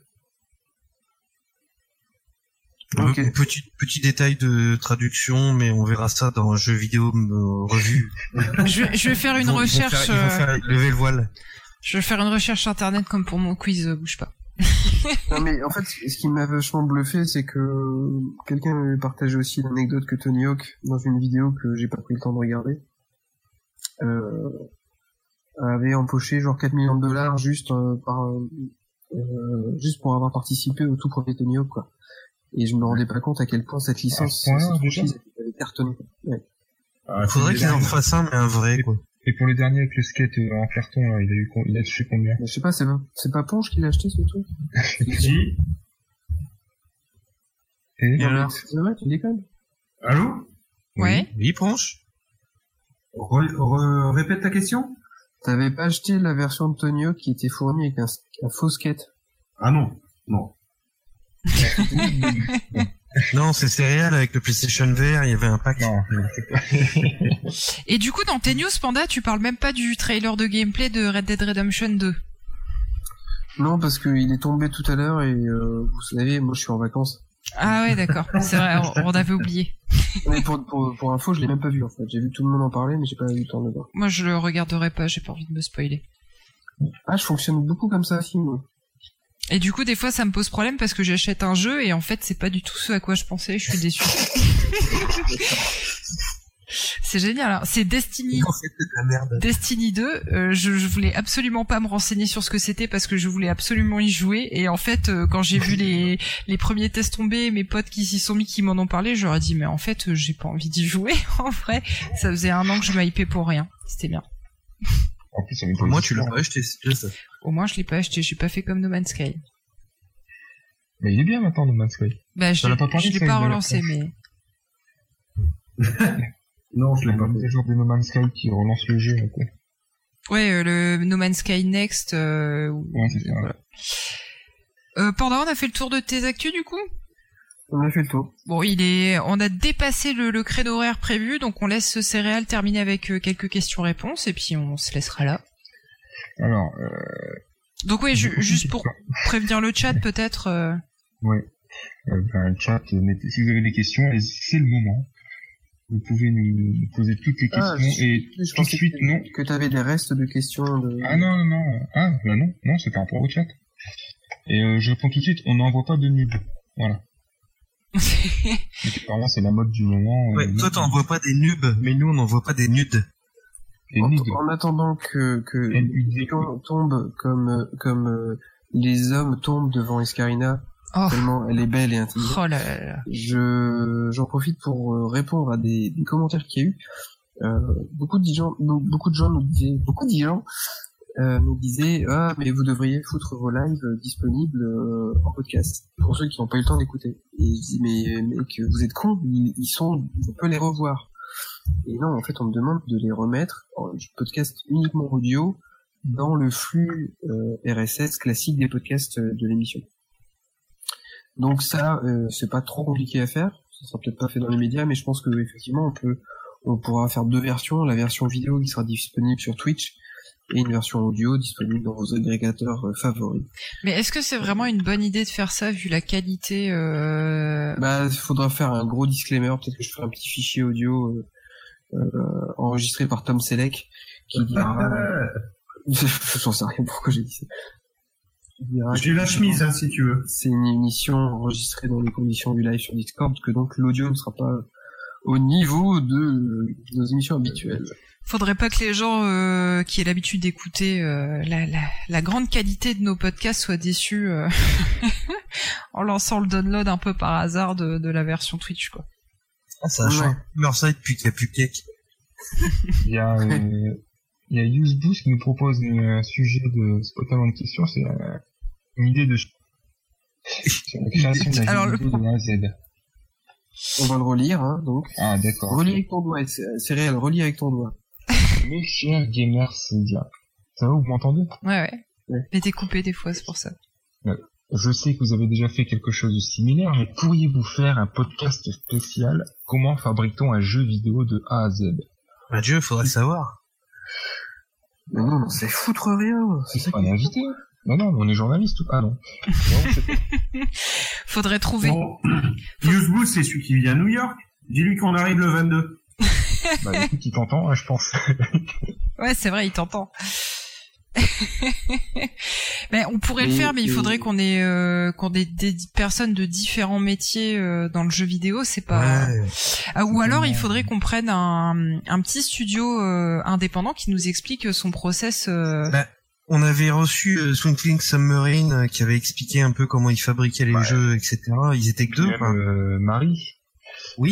Okay. Petit détail de traduction, mais on verra ça dans un jeu vidéo revue. Je vais faire une recherche. Ils vont faire lever le voile. Je vais faire une recherche internet comme pour mon quiz, bouge pas. Non mais en fait, ce qui m'a vachement bluffé, c'est que quelqu'un m'avait partagé aussi l'anecdote que Tony Hawk, dans une vidéo que j'ai pas pris le temps de regarder, avait empoché genre 4 millions de dollars juste juste pour avoir participé au tout premier Tony Hawk quoi. Et je me rendais pas compte à quel point cette licence, cette franchise avait cartonné. Ouais. Faudrait qu'ils en fassent un, mais un vrai quoi. Et pour le dernier avec le skate en carton, là, il a touché combien? Je sais pas, c'est pas Ponche qui l'a acheté ce truc? Si. Et alors? C'est vrai, tu déconnes? Allô? Ouais. Oui, Ponche. Répète ta question? T'avais pas acheté la version de Tony Hawk qui était fournie avec un faux skate? Ah non, non. Non, c'est céréales avec le PlayStation VR, il y avait un pack. Non, c'est pas. Et du coup, dans tes news, Panda, tu parles même pas du trailer de gameplay de Red Dead Redemption 2. Non, parce qu'il est tombé tout à l'heure et vous savez, moi je suis en vacances. Ah ouais, d'accord. C'est vrai, on avait oublié. Mais pour info, je l'ai même pas vu en fait. J'ai vu tout le monde en parler, mais j'ai pas eu le temps de le voir. Moi, je le regarderai pas, j'ai pas envie de me spoiler. Ah, je fonctionne beaucoup comme ça aussi, moi. Et du coup, des fois, ça me pose problème parce que j'achète un jeu et en fait, c'est pas du tout ce à quoi je pensais. Je suis déçu. C'est génial. Alors, c'est Destiny. En fait, c'est de la merde. Destiny 2. Je voulais absolument pas me renseigner sur ce que c'était parce que je voulais absolument y jouer. Et en fait, quand j'ai vu les premiers tests tomber, mes potes qui s'y sont mis, qui m'en ont parlé, je leur ai dit mais en fait, j'ai pas envie d'y jouer. En vrai, ça faisait 1 an que je m'hypais pour rien. C'était bien. En plus, Au moins, tu l'as pas acheté, c'est ça. Au moins, je l'ai pas acheté. J'ai pas fait comme No Man's Sky. Mais il est bien maintenant, No Man's Sky. Bah, je l'ai pas relancé, mais. Non, je l'ai pas. C'est toujours des No Man's Sky qui relance le jeu, quoi. Ouais, le No Man's Sky Next. Ouais, c'est ça. Voilà. Panda, on a fait le tour de tes actus, du coup? On a fait le tour. Bon, on a dépassé le créneau horaire prévu, donc on laisse Céréales terminer avec quelques questions-réponses, et puis on se laissera là. Alors, donc oui, juste pour prévenir le chat, peut-être. Ouais. Le chat, si vous avez des questions, c'est le moment. Vous pouvez nous poser toutes les questions et tout de suite, non. Que t'avais des restes de questions de... Ah non. Ah, bah non, c'est par rapport au chat. Et je réponds tout de suite, on n'envoie pas de nudes. Voilà. Apparemment, c'est la mode du moment. Ouais, toi, t'envoies pas des nubes, mais nous, on n'envoie pas des nudes. En attendant que les gens tombent comme les hommes tombent devant Escarina, tellement elle est belle et intelligente. Oh là là. J'en profite pour répondre à des commentaires qu'il y a eu. Beaucoup de gens nous disaient, me disait mais vous devriez foutre vos lives disponibles en podcast pour ceux qui n'ont pas eu le temps d'écouter. Et je dis mais mec, vous êtes cons, on peut les revoir. Et non, en fait, on me demande de les remettre en podcast uniquement audio dans le flux RSS classique des podcasts de l'émission. Donc ça, c'est pas trop compliqué à faire. Ça sera peut-être pas fait dans les médias, mais je pense que effectivement, on pourra faire 2 versions, la version vidéo qui sera disponible sur Twitch et une version audio disponible dans vos agrégateurs favoris. Mais est-ce que c'est vraiment une bonne idée de faire ça vu la qualité il faudra faire un gros disclaimer, peut-être que je ferai un petit fichier audio enregistré par Tom Selleck qui dira j'en sais rien pourquoi j'ai dit ça. J'ai la chemise si tu veux. C'est une émission enregistrée dans les conditions du live sur Discord, que donc l'audio ne sera pas au niveau de nos émissions habituelles. Faudrait pas que les gens qui aient l'habitude d'écouter la grande qualité de nos podcasts soient déçus en lançant le download un peu par hasard de la version Twitch, quoi. Ah, ça a changé. Ça depuis qu'il n'y a plus de cake. Il y a Useboost qui nous propose un sujet de spot avant de question, c'est une idée de sur la création de la vidéo de A à Z. On va le relire, hein, donc. Ah, d'accord. Relis avec ton doigt, c'est réel, relis avec ton doigt. Mes chers gamers, c'est bien. Ça va, vous m'entendez? Ouais. Mais t'es coupé des fois, c'est pour ça. Ouais. Je sais que vous avez déjà fait quelque chose de similaire, mais pourriez-vous faire un podcast spécial comment fabrique-t-on un jeu vidéo de A à Z? Bah Dieu, faudrait savoir. Mais non, c'est foutre rien. C'est ça qu'on est invité. Non, on est journaliste. Ah non. Faudrait trouver. Bon, Useboost, c'est celui qui vit à New York. Dis-lui qu'on arrive le 22. Bah écoute, il t'entend, je pense. Ouais, c'est vrai, il t'entend. Mais on pourrait le faire, mais il faudrait qu'on ait des personnes de différents métiers dans le jeu vidéo. C'est pas. Ouais. Ou alors il faudrait qu'on prenne un petit studio indépendant qui nous explique son process. On avait reçu Twinkling Submarine qui avait expliqué un peu comment ils fabriquaient les jeux, etc. Ils étaient que 2. Marie. Oui.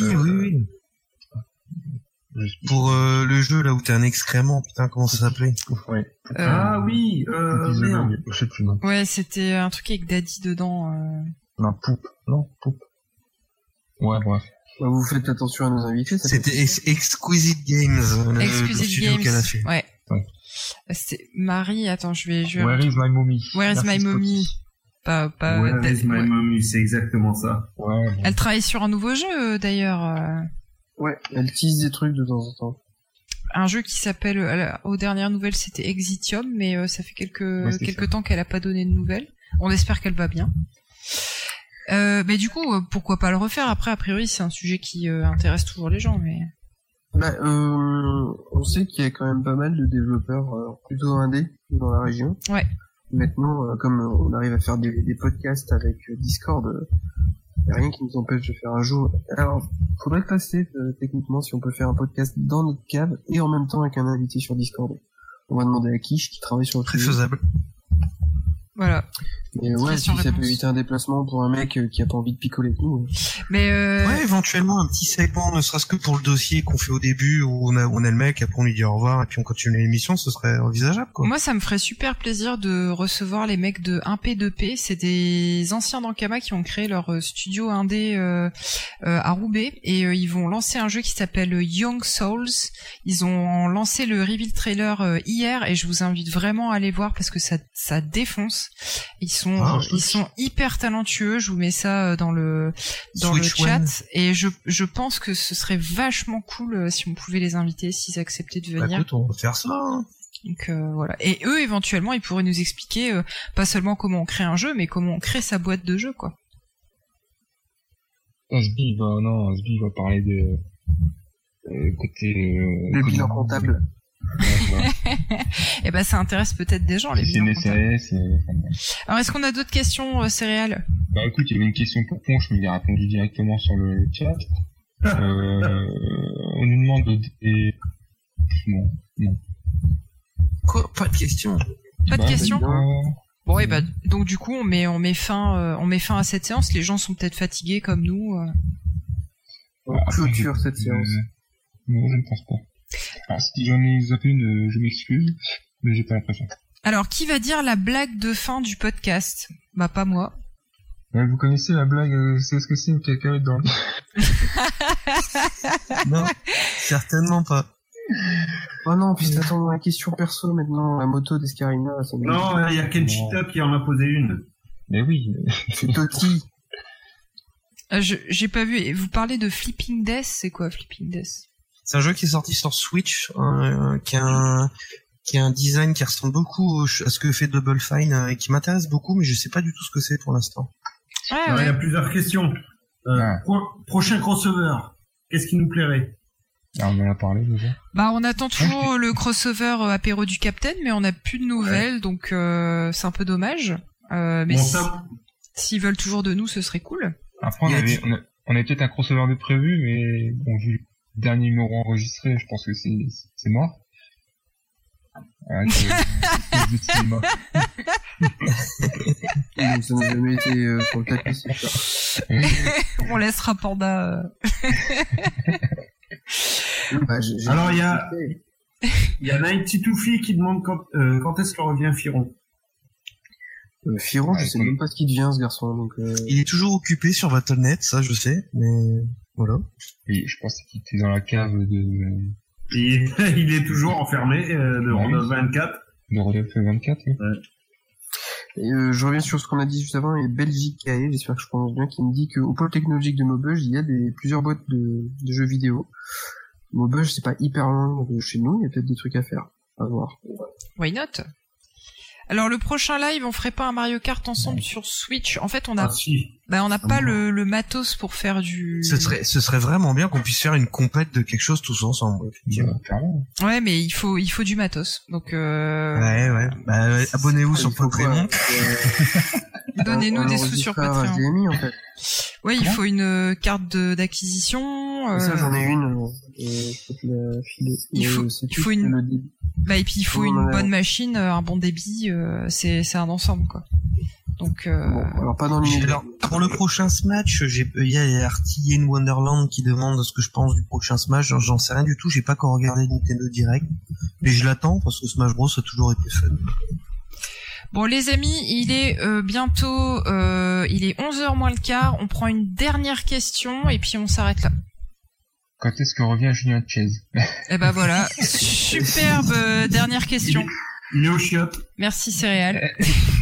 Pour le jeu là où t'es un excrément, putain, comment ça s'appelait? Ouais. Ah oui, merde. Je sais plus, non. Ouais, c'était un truc avec Daddy dedans. Non, Poupe. Ouais, bref. Bah, vous faites attention à nos invités. C'était Exquisite Games. Exquisite Games. Qu'elle a fait. Ouais. C'est Marie. Attends, je vais. Where is my mommy? Where is my mommy? Pas. Where is my mommy? C'est exactement ça. Ouais. Bon. Elle travaille sur un nouveau jeu d'ailleurs. Ouais, elle tease des trucs de temps en temps. Un jeu qui s'appelle, aux dernières nouvelles, c'était Exitium, mais ça fait quelques temps qu'elle a pas donné de nouvelles. On espère qu'elle va bien. Mais du coup, pourquoi pas le refaire? Après, a priori, c'est un sujet qui intéresse toujours les gens, mais. On sait qu'il y a quand même pas mal de développeurs plutôt indés dans la région. Ouais. Maintenant, comme on arrive à faire des podcasts avec Discord, il n'y a rien qui nous empêche de faire un jour. Alors, faudrait passer techniquement si on peut faire un podcast dans notre cave et en même temps avec un invité sur Discord. On va demander à Kish qui travaille sur le très sujet. faisable. Voilà. Et ouais, si ça peut éviter un déplacement pour un mec qui a pas envie de picoler de nous. Mais ouais, éventuellement un petit segment, ne serait-ce que pour le dossier qu'on fait au début où on a le mec, après on lui dit au revoir et puis on continue l'émission, ce serait envisageable, quoi. Moi, ça me ferait super plaisir de recevoir les mecs de 1P2P. C'est des anciens d'Ankama qui ont créé leur studio indé à Roubaix et ils vont lancer un jeu qui s'appelle Young Souls. Ils ont lancé le reveal trailer hier et je vous invite vraiment à aller voir parce que ça défonce. Ils sont hyper talentueux. Je vous mets ça dans le chat et je pense que ce serait vachement cool si on pouvait les inviter, s'ils acceptaient de venir. Bah, écoute, on va faire ça. Hein. Donc voilà. Et eux, éventuellement, ils pourraient nous expliquer pas seulement comment on crée un jeu, mais comment on crée sa boîte de jeu, quoi. SB va parler de côté le bilan comptable. Et ben ça intéresse peut-être des gens les bilans comptables. Alors est-ce qu'on a d'autres questions céréales? Bah écoute, il y avait une question pour Ponche, mais il a répondu directement sur le chat. On nous demande des... Non. Quoi? Pas de question. Pas de question. Bon et bah donc du coup on met fin à cette séance. Les gens sont peut-être fatigués comme nous. On clôture cette séance. Non, je ne pense pas. Alors si j'en ai zappé une, je m'excuse, mais j'ai pas l'impression. Alors, qui va dire la blague de fin du podcast? Bah, pas moi. Ouais, vous connaissez la blague, c'est ce que c'est une cacahuète dans le... Non, certainement pas. Oh non, puis t'attends la question perso maintenant, la moto d'Escarina. Non, il y a Kenchita qui en a posé une. Mais oui. C'est Toti. J'ai pas vu. Vous parlez de Flipping Death, c'est quoi Flipping Death? C'est un jeu qui est sorti sur Switch, qui a un design qui ressemble beaucoup à ce que fait Double Fine et qui m'intéresse beaucoup, mais je sais pas du tout ce que c'est pour l'instant. Ah, Il y a plusieurs questions. Prochain crossover, qu'est-ce qui nous plairait? Ah, on en a parlé déjà. Bah, on attend toujours le crossover apéro du Capitaine, mais on n'a plus de nouvelles, donc c'est un peu dommage. Mais s'ils veulent toujours de nous, ce serait cool. Après, on avait peut-être un crossover de prévu, mais bon, vu le dernier numéro enregistré, je pense que c'est mort. Ouais, c'est mort. Ça n'a jamais été sur le tapis, c'est ça. On laissera Panda. Alors, il y a Nighty Toofy qui demande quand est-ce que revient Firon. Firon, je sais même pas ce qu'il devient, ce garçon. Donc, Il est toujours occupé sur Battle.net, ça je sais, mais voilà. Et je pense qu'il était dans la cave de... Il est toujours enfermé de Rodolphe 24. De Rodolphe 24, oui. Ouais. Et je reviens sur ce qu'on a dit juste avant, et Belgique KE, j'espère que je prononce bien, qui me dit qu'au pôle technologique de Maubeuge, il y a plusieurs boîtes de jeux vidéo. Maubeuge, c'est pas hyper loin de chez nous, il y a peut-être des trucs à faire, à voir. Why not? Alors le prochain live, on ferait pas un Mario Kart ensemble sur Switch? En fait, on a, on n'a pas le matos pour faire du. Ce serait vraiment bien qu'on puisse faire une compète de quelque chose tous ensemble. Ouais, mais il faut du matos. Donc. Ouais. Bah, abonnez-vous sur Patreon. Donnez-nous des sous sur Patreon. HDMI, en fait. Ouais, il faut une carte d'acquisition. Ça, j'en ai une. Je peux te la filer. Il faut une. Bah, et puis il faut une bonne machine, un bon débit. C'est un ensemble, quoi. Donc. Bon, alors pas dans l'univers. Alors pour le prochain Smash, il y a Artien Wonderland qui demande ce que je pense du prochain Smash. J'en sais rien du tout. J'ai pas encore regardé Nintendo Direct, mais je l'attends parce que Smash Bros a toujours été fun. Bon les amis, il est bientôt, il est 11h moins le quart, on prend une dernière question et puis on s'arrête là. Quand est-ce que revient Julien Chase? Eh ben voilà, superbe dernière question. Il est au chiotte. Merci Céréales.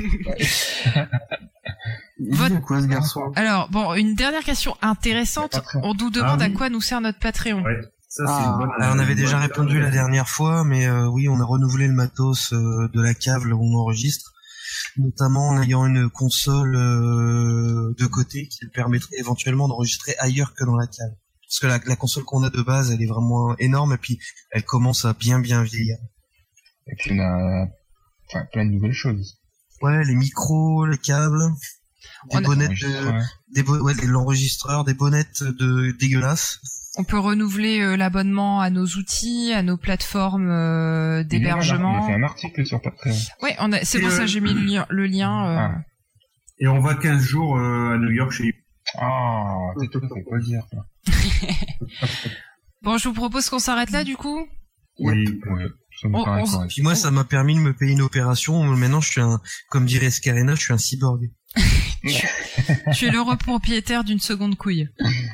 Quoi ce garçon? Alors bon, une dernière question intéressante, on nous demande à quoi nous sert notre Patreon. Ouais. Ça, c'est une bonne... on avait déjà répondu la dernière fois, mais oui, on a renouvelé le matos de la cave là où on enregistre, notamment en ayant une console de côté qui permettrait éventuellement d'enregistrer ailleurs que dans la cave. Parce que la console qu'on a de base, elle est vraiment énorme et puis elle commence à bien vieillir. Et puis on a plein de nouvelles choses. Ouais, les micros, les câbles, des bonnettes de l'enregistreur, des bonnettes dégueulasses. On peut renouveler l'abonnement à nos outils, à nos plateformes d'hébergement. On a fait un article sur Patreon. Ouais, c'est pour ça que j'ai mis le lien. Et on va 15 jours à New York chez... Ah, c'est tout, on peut pas le dire. Bon, je vous propose qu'on s'arrête là, du coup. Oui. Ouais. Puis moi, ça m'a permis de me payer une opération. Maintenant, je suis comme dirait Scarena, je suis un cyborg. Tu es l'heureux propriétaire d'une seconde couille.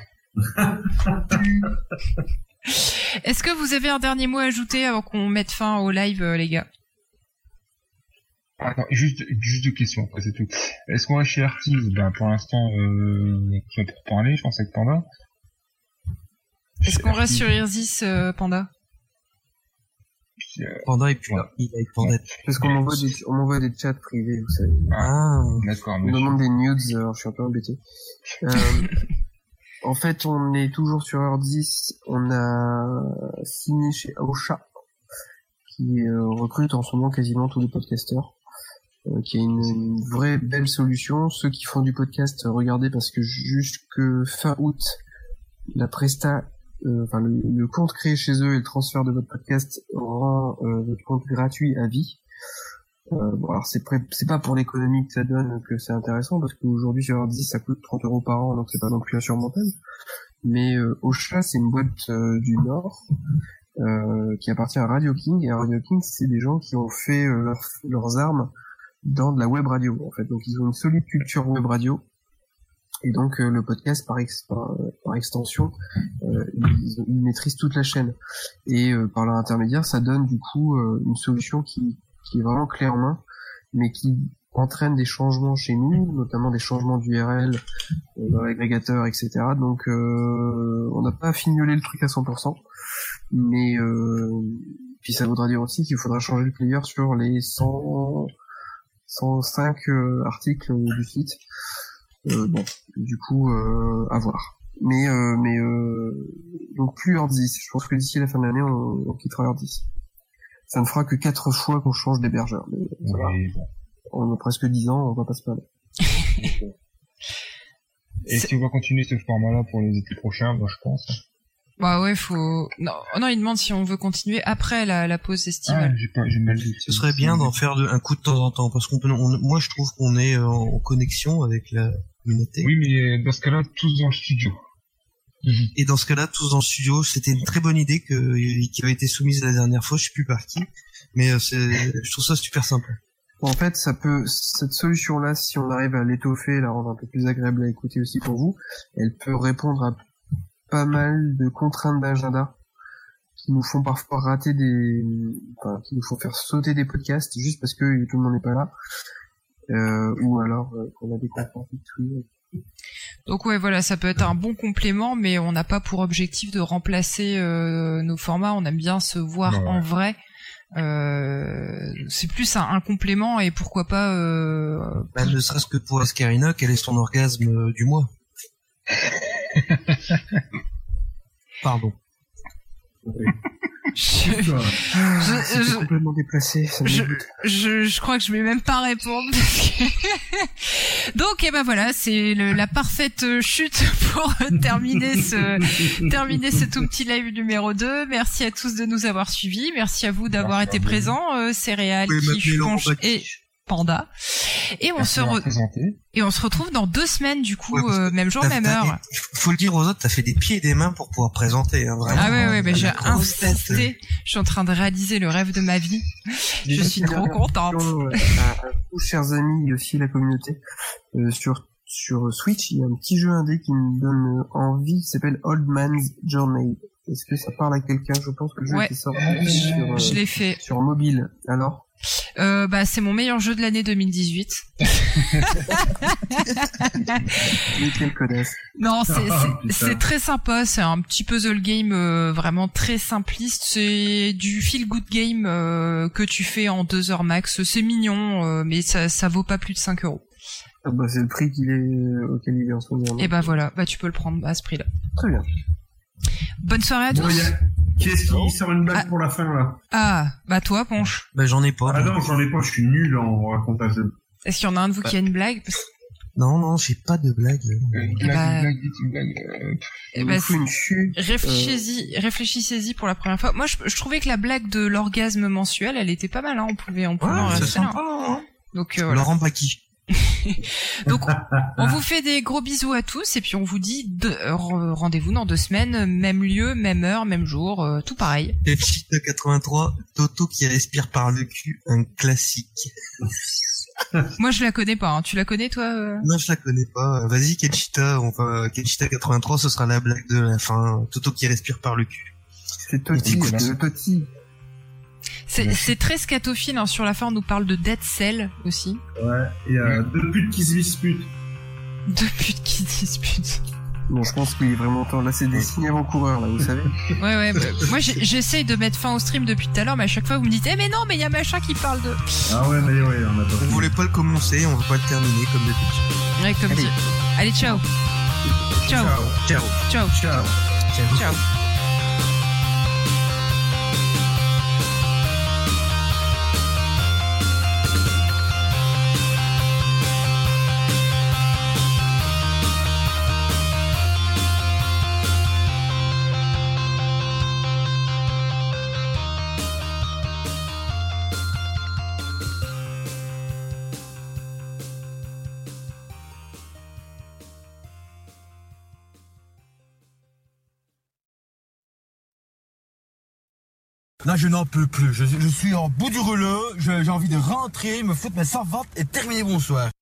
Est-ce que vous avez un dernier mot à ajouter avant qu'on mette fin au live, les gars? Attends, juste deux questions, après c'est tout. Est-ce qu'on va chez Artis? Ben, pour l'instant, pour parler, je pense avec Panda. Est-ce qu'on reste sur Irzis, Panda? Panda et puis là, il est avec Panda. Parce qu'on m'envoie des chats privés, vous savez. Ah, d'accord. On me demande des nudes, alors je suis un peu embêté. En fait, on est toujours sur Heure 10. On a signé chez Ocha, qui recrute en ce moment quasiment tous les podcasteurs, qui est une vraie belle solution. Ceux qui font du podcast, regardez, parce que jusque fin août, la presta, le compte créé chez eux et le transfert de votre podcast rend votre compte gratuit à vie. Bon, alors c'est pas pour l'économie que ça donne que c'est intéressant, parce qu'aujourd'hui sur Heure 10 ça coûte 30 € par an, donc c'est pas non plus insurmontable. Mais Ocha, c'est une boîte du Nord qui appartient à Radio King. Et Radio King, c'est des gens qui ont fait leurs armes dans de la web radio, en fait. Donc ils ont une solide culture web radio. Et donc le podcast par extension, ils maîtrisent toute la chaîne. Et par leur intermédiaire, ça donne du coup une solution qui est vraiment clé en main, mais qui entraîne des changements chez nous, notamment des changements d'URL dans l'agrégateur, etc. Donc on n'a pas fignolé le truc à 100%, mais puis ça voudra dire aussi qu'il faudra changer le player sur les 105 articles du site. Bon, du coup, à voir. Mais donc plus Horde 10. Je pense que d'ici la fin de l'année, on quittera Horde 10. Ça ne fera que 4 fois qu'on change d'hébergeur. Oui, bon. On a presque 10 ans, on va pas se plaindre. Et si on va continuer ce format-là pour les étés prochains, moi je pense. Bah ouais, faut. Non, il demande si on veut continuer après la pause estivale. J'ai mal dit. Ce serait bien d'en faire un coup de temps en temps, parce moi je trouve qu'on est en connexion avec la communauté. Oui, mais dans ce cas-là, tous dans le studio. Et dans ce cas-là, tous dans le studio, c'était une très bonne idée qui avait été soumise la dernière fois, je sais plus par qui, mais je trouve ça super simple. En fait, cette solution-là, si on arrive à l'étoffer, la rendre un peu plus agréable à écouter aussi pour vous, elle peut répondre à pas mal de contraintes d'agenda qui nous font parfois rater qui nous font faire sauter des podcasts juste parce que tout le monde n'est pas là, ou alors qu'on a des conflits de tweets. Donc ouais, voilà, ça peut être un bon complément, mais on n'a pas pour objectif de remplacer nos formats. On aime bien se voir en vrai. C'est plus un complément, et pourquoi pas ne serait-ce que pour Ascarina, quel est son orgasme du mois? Pardon. C'est complètement déplacé. Je crois que je vais même pas répondre. Donc, ben voilà, c'est la parfaite chute pour terminer ce tout petit live numéro 2. Merci à tous de nous avoir suivis. Merci à vous d'avoir été présents, Céréales, Kiff, Ponche et Panda. Et on se retrouve dans 2 semaines, du coup, même jour, même heure. Faut le dire aux autres, t'as fait des pieds et des mains pour pouvoir présenter, hein, vraiment. Ah ouais, mais j'ai insisté. Je suis en train de réaliser le rêve de ma vie. Je suis trop contente. À vous, chers amis, et aussi la communauté, sur Switch, il y a un petit jeu indé qui me donne envie, qui s'appelle Old Man's Journey. Est-ce que ça parle à quelqu'un? Je pense que le jeu est sorti je l'ai fait. Sur mobile. Alors? C'est mon meilleur jeu de l'année 2018. Non, c'est très sympa, c'est un petit puzzle game vraiment très simpliste, c'est du feel good game que tu fais en 2 heures max, c'est mignon, mais ça vaut pas plus de 5 €. Ah bah c'est le prix auquel il est en ce moment. Et bah voilà, tu peux le prendre à ce prix-là. Très bien. Bonne soirée à tous. Qui est-ce qui sort une blague pour la fin, là? Ah, bah toi, Ponche. Bah j'en ai pas. Ah non, j'en ai pas, je suis nul en racontage. Est-ce qu'il y en a un de vous qui a une blague? Non, j'ai pas de blague. Une blague. Une chute. Réfléchissez-y pour la première fois. Moi, je trouvais que la blague de l'orgasme mensuel, elle était pas mal, hein. On pouvait en c'est sympa, hein. Donc, voilà. Laurent Baki. Donc, on vous fait des gros bisous à tous, et puis on vous dit rendez-vous dans 2 semaines, même lieu, même heure, même jour, tout pareil. Kenshita 83, Toto qui respire par le cul, un classique. Moi je la connais pas, hein. Tu la connais toi Non, je la connais pas. Vas-y Kenshita, Kenshita 83, ce sera la blague de la fin. Toto qui respire par le cul. C'est Toti. C'est très scatophile, hein. Sur la fin on nous parle de Dead Cell aussi. Ouais, il y a 2 putes qui se disputent. 2 putes qui se disputent. Bon, je pense qu'il est vraiment temps. Là, c'est des signes avant-coureurs, là, vous savez. Ouais, moi j'essaye de mettre fin au stream depuis tout à l'heure, mais à chaque fois vous me dites, mais non, mais il y a machin qui parle de... Ah ouais, mais ouais, on a pas... On voulait pas le commencer, on veut pas le terminer comme d'habitude. Ouais, comme dit. Allez, ciao. Ciao. Ciao. Ciao. Ciao. Ciao. Là, je n'en peux plus. Je suis en bout du rouleau. J'ai envie de rentrer, me foutre mes servantes et terminer mon soir.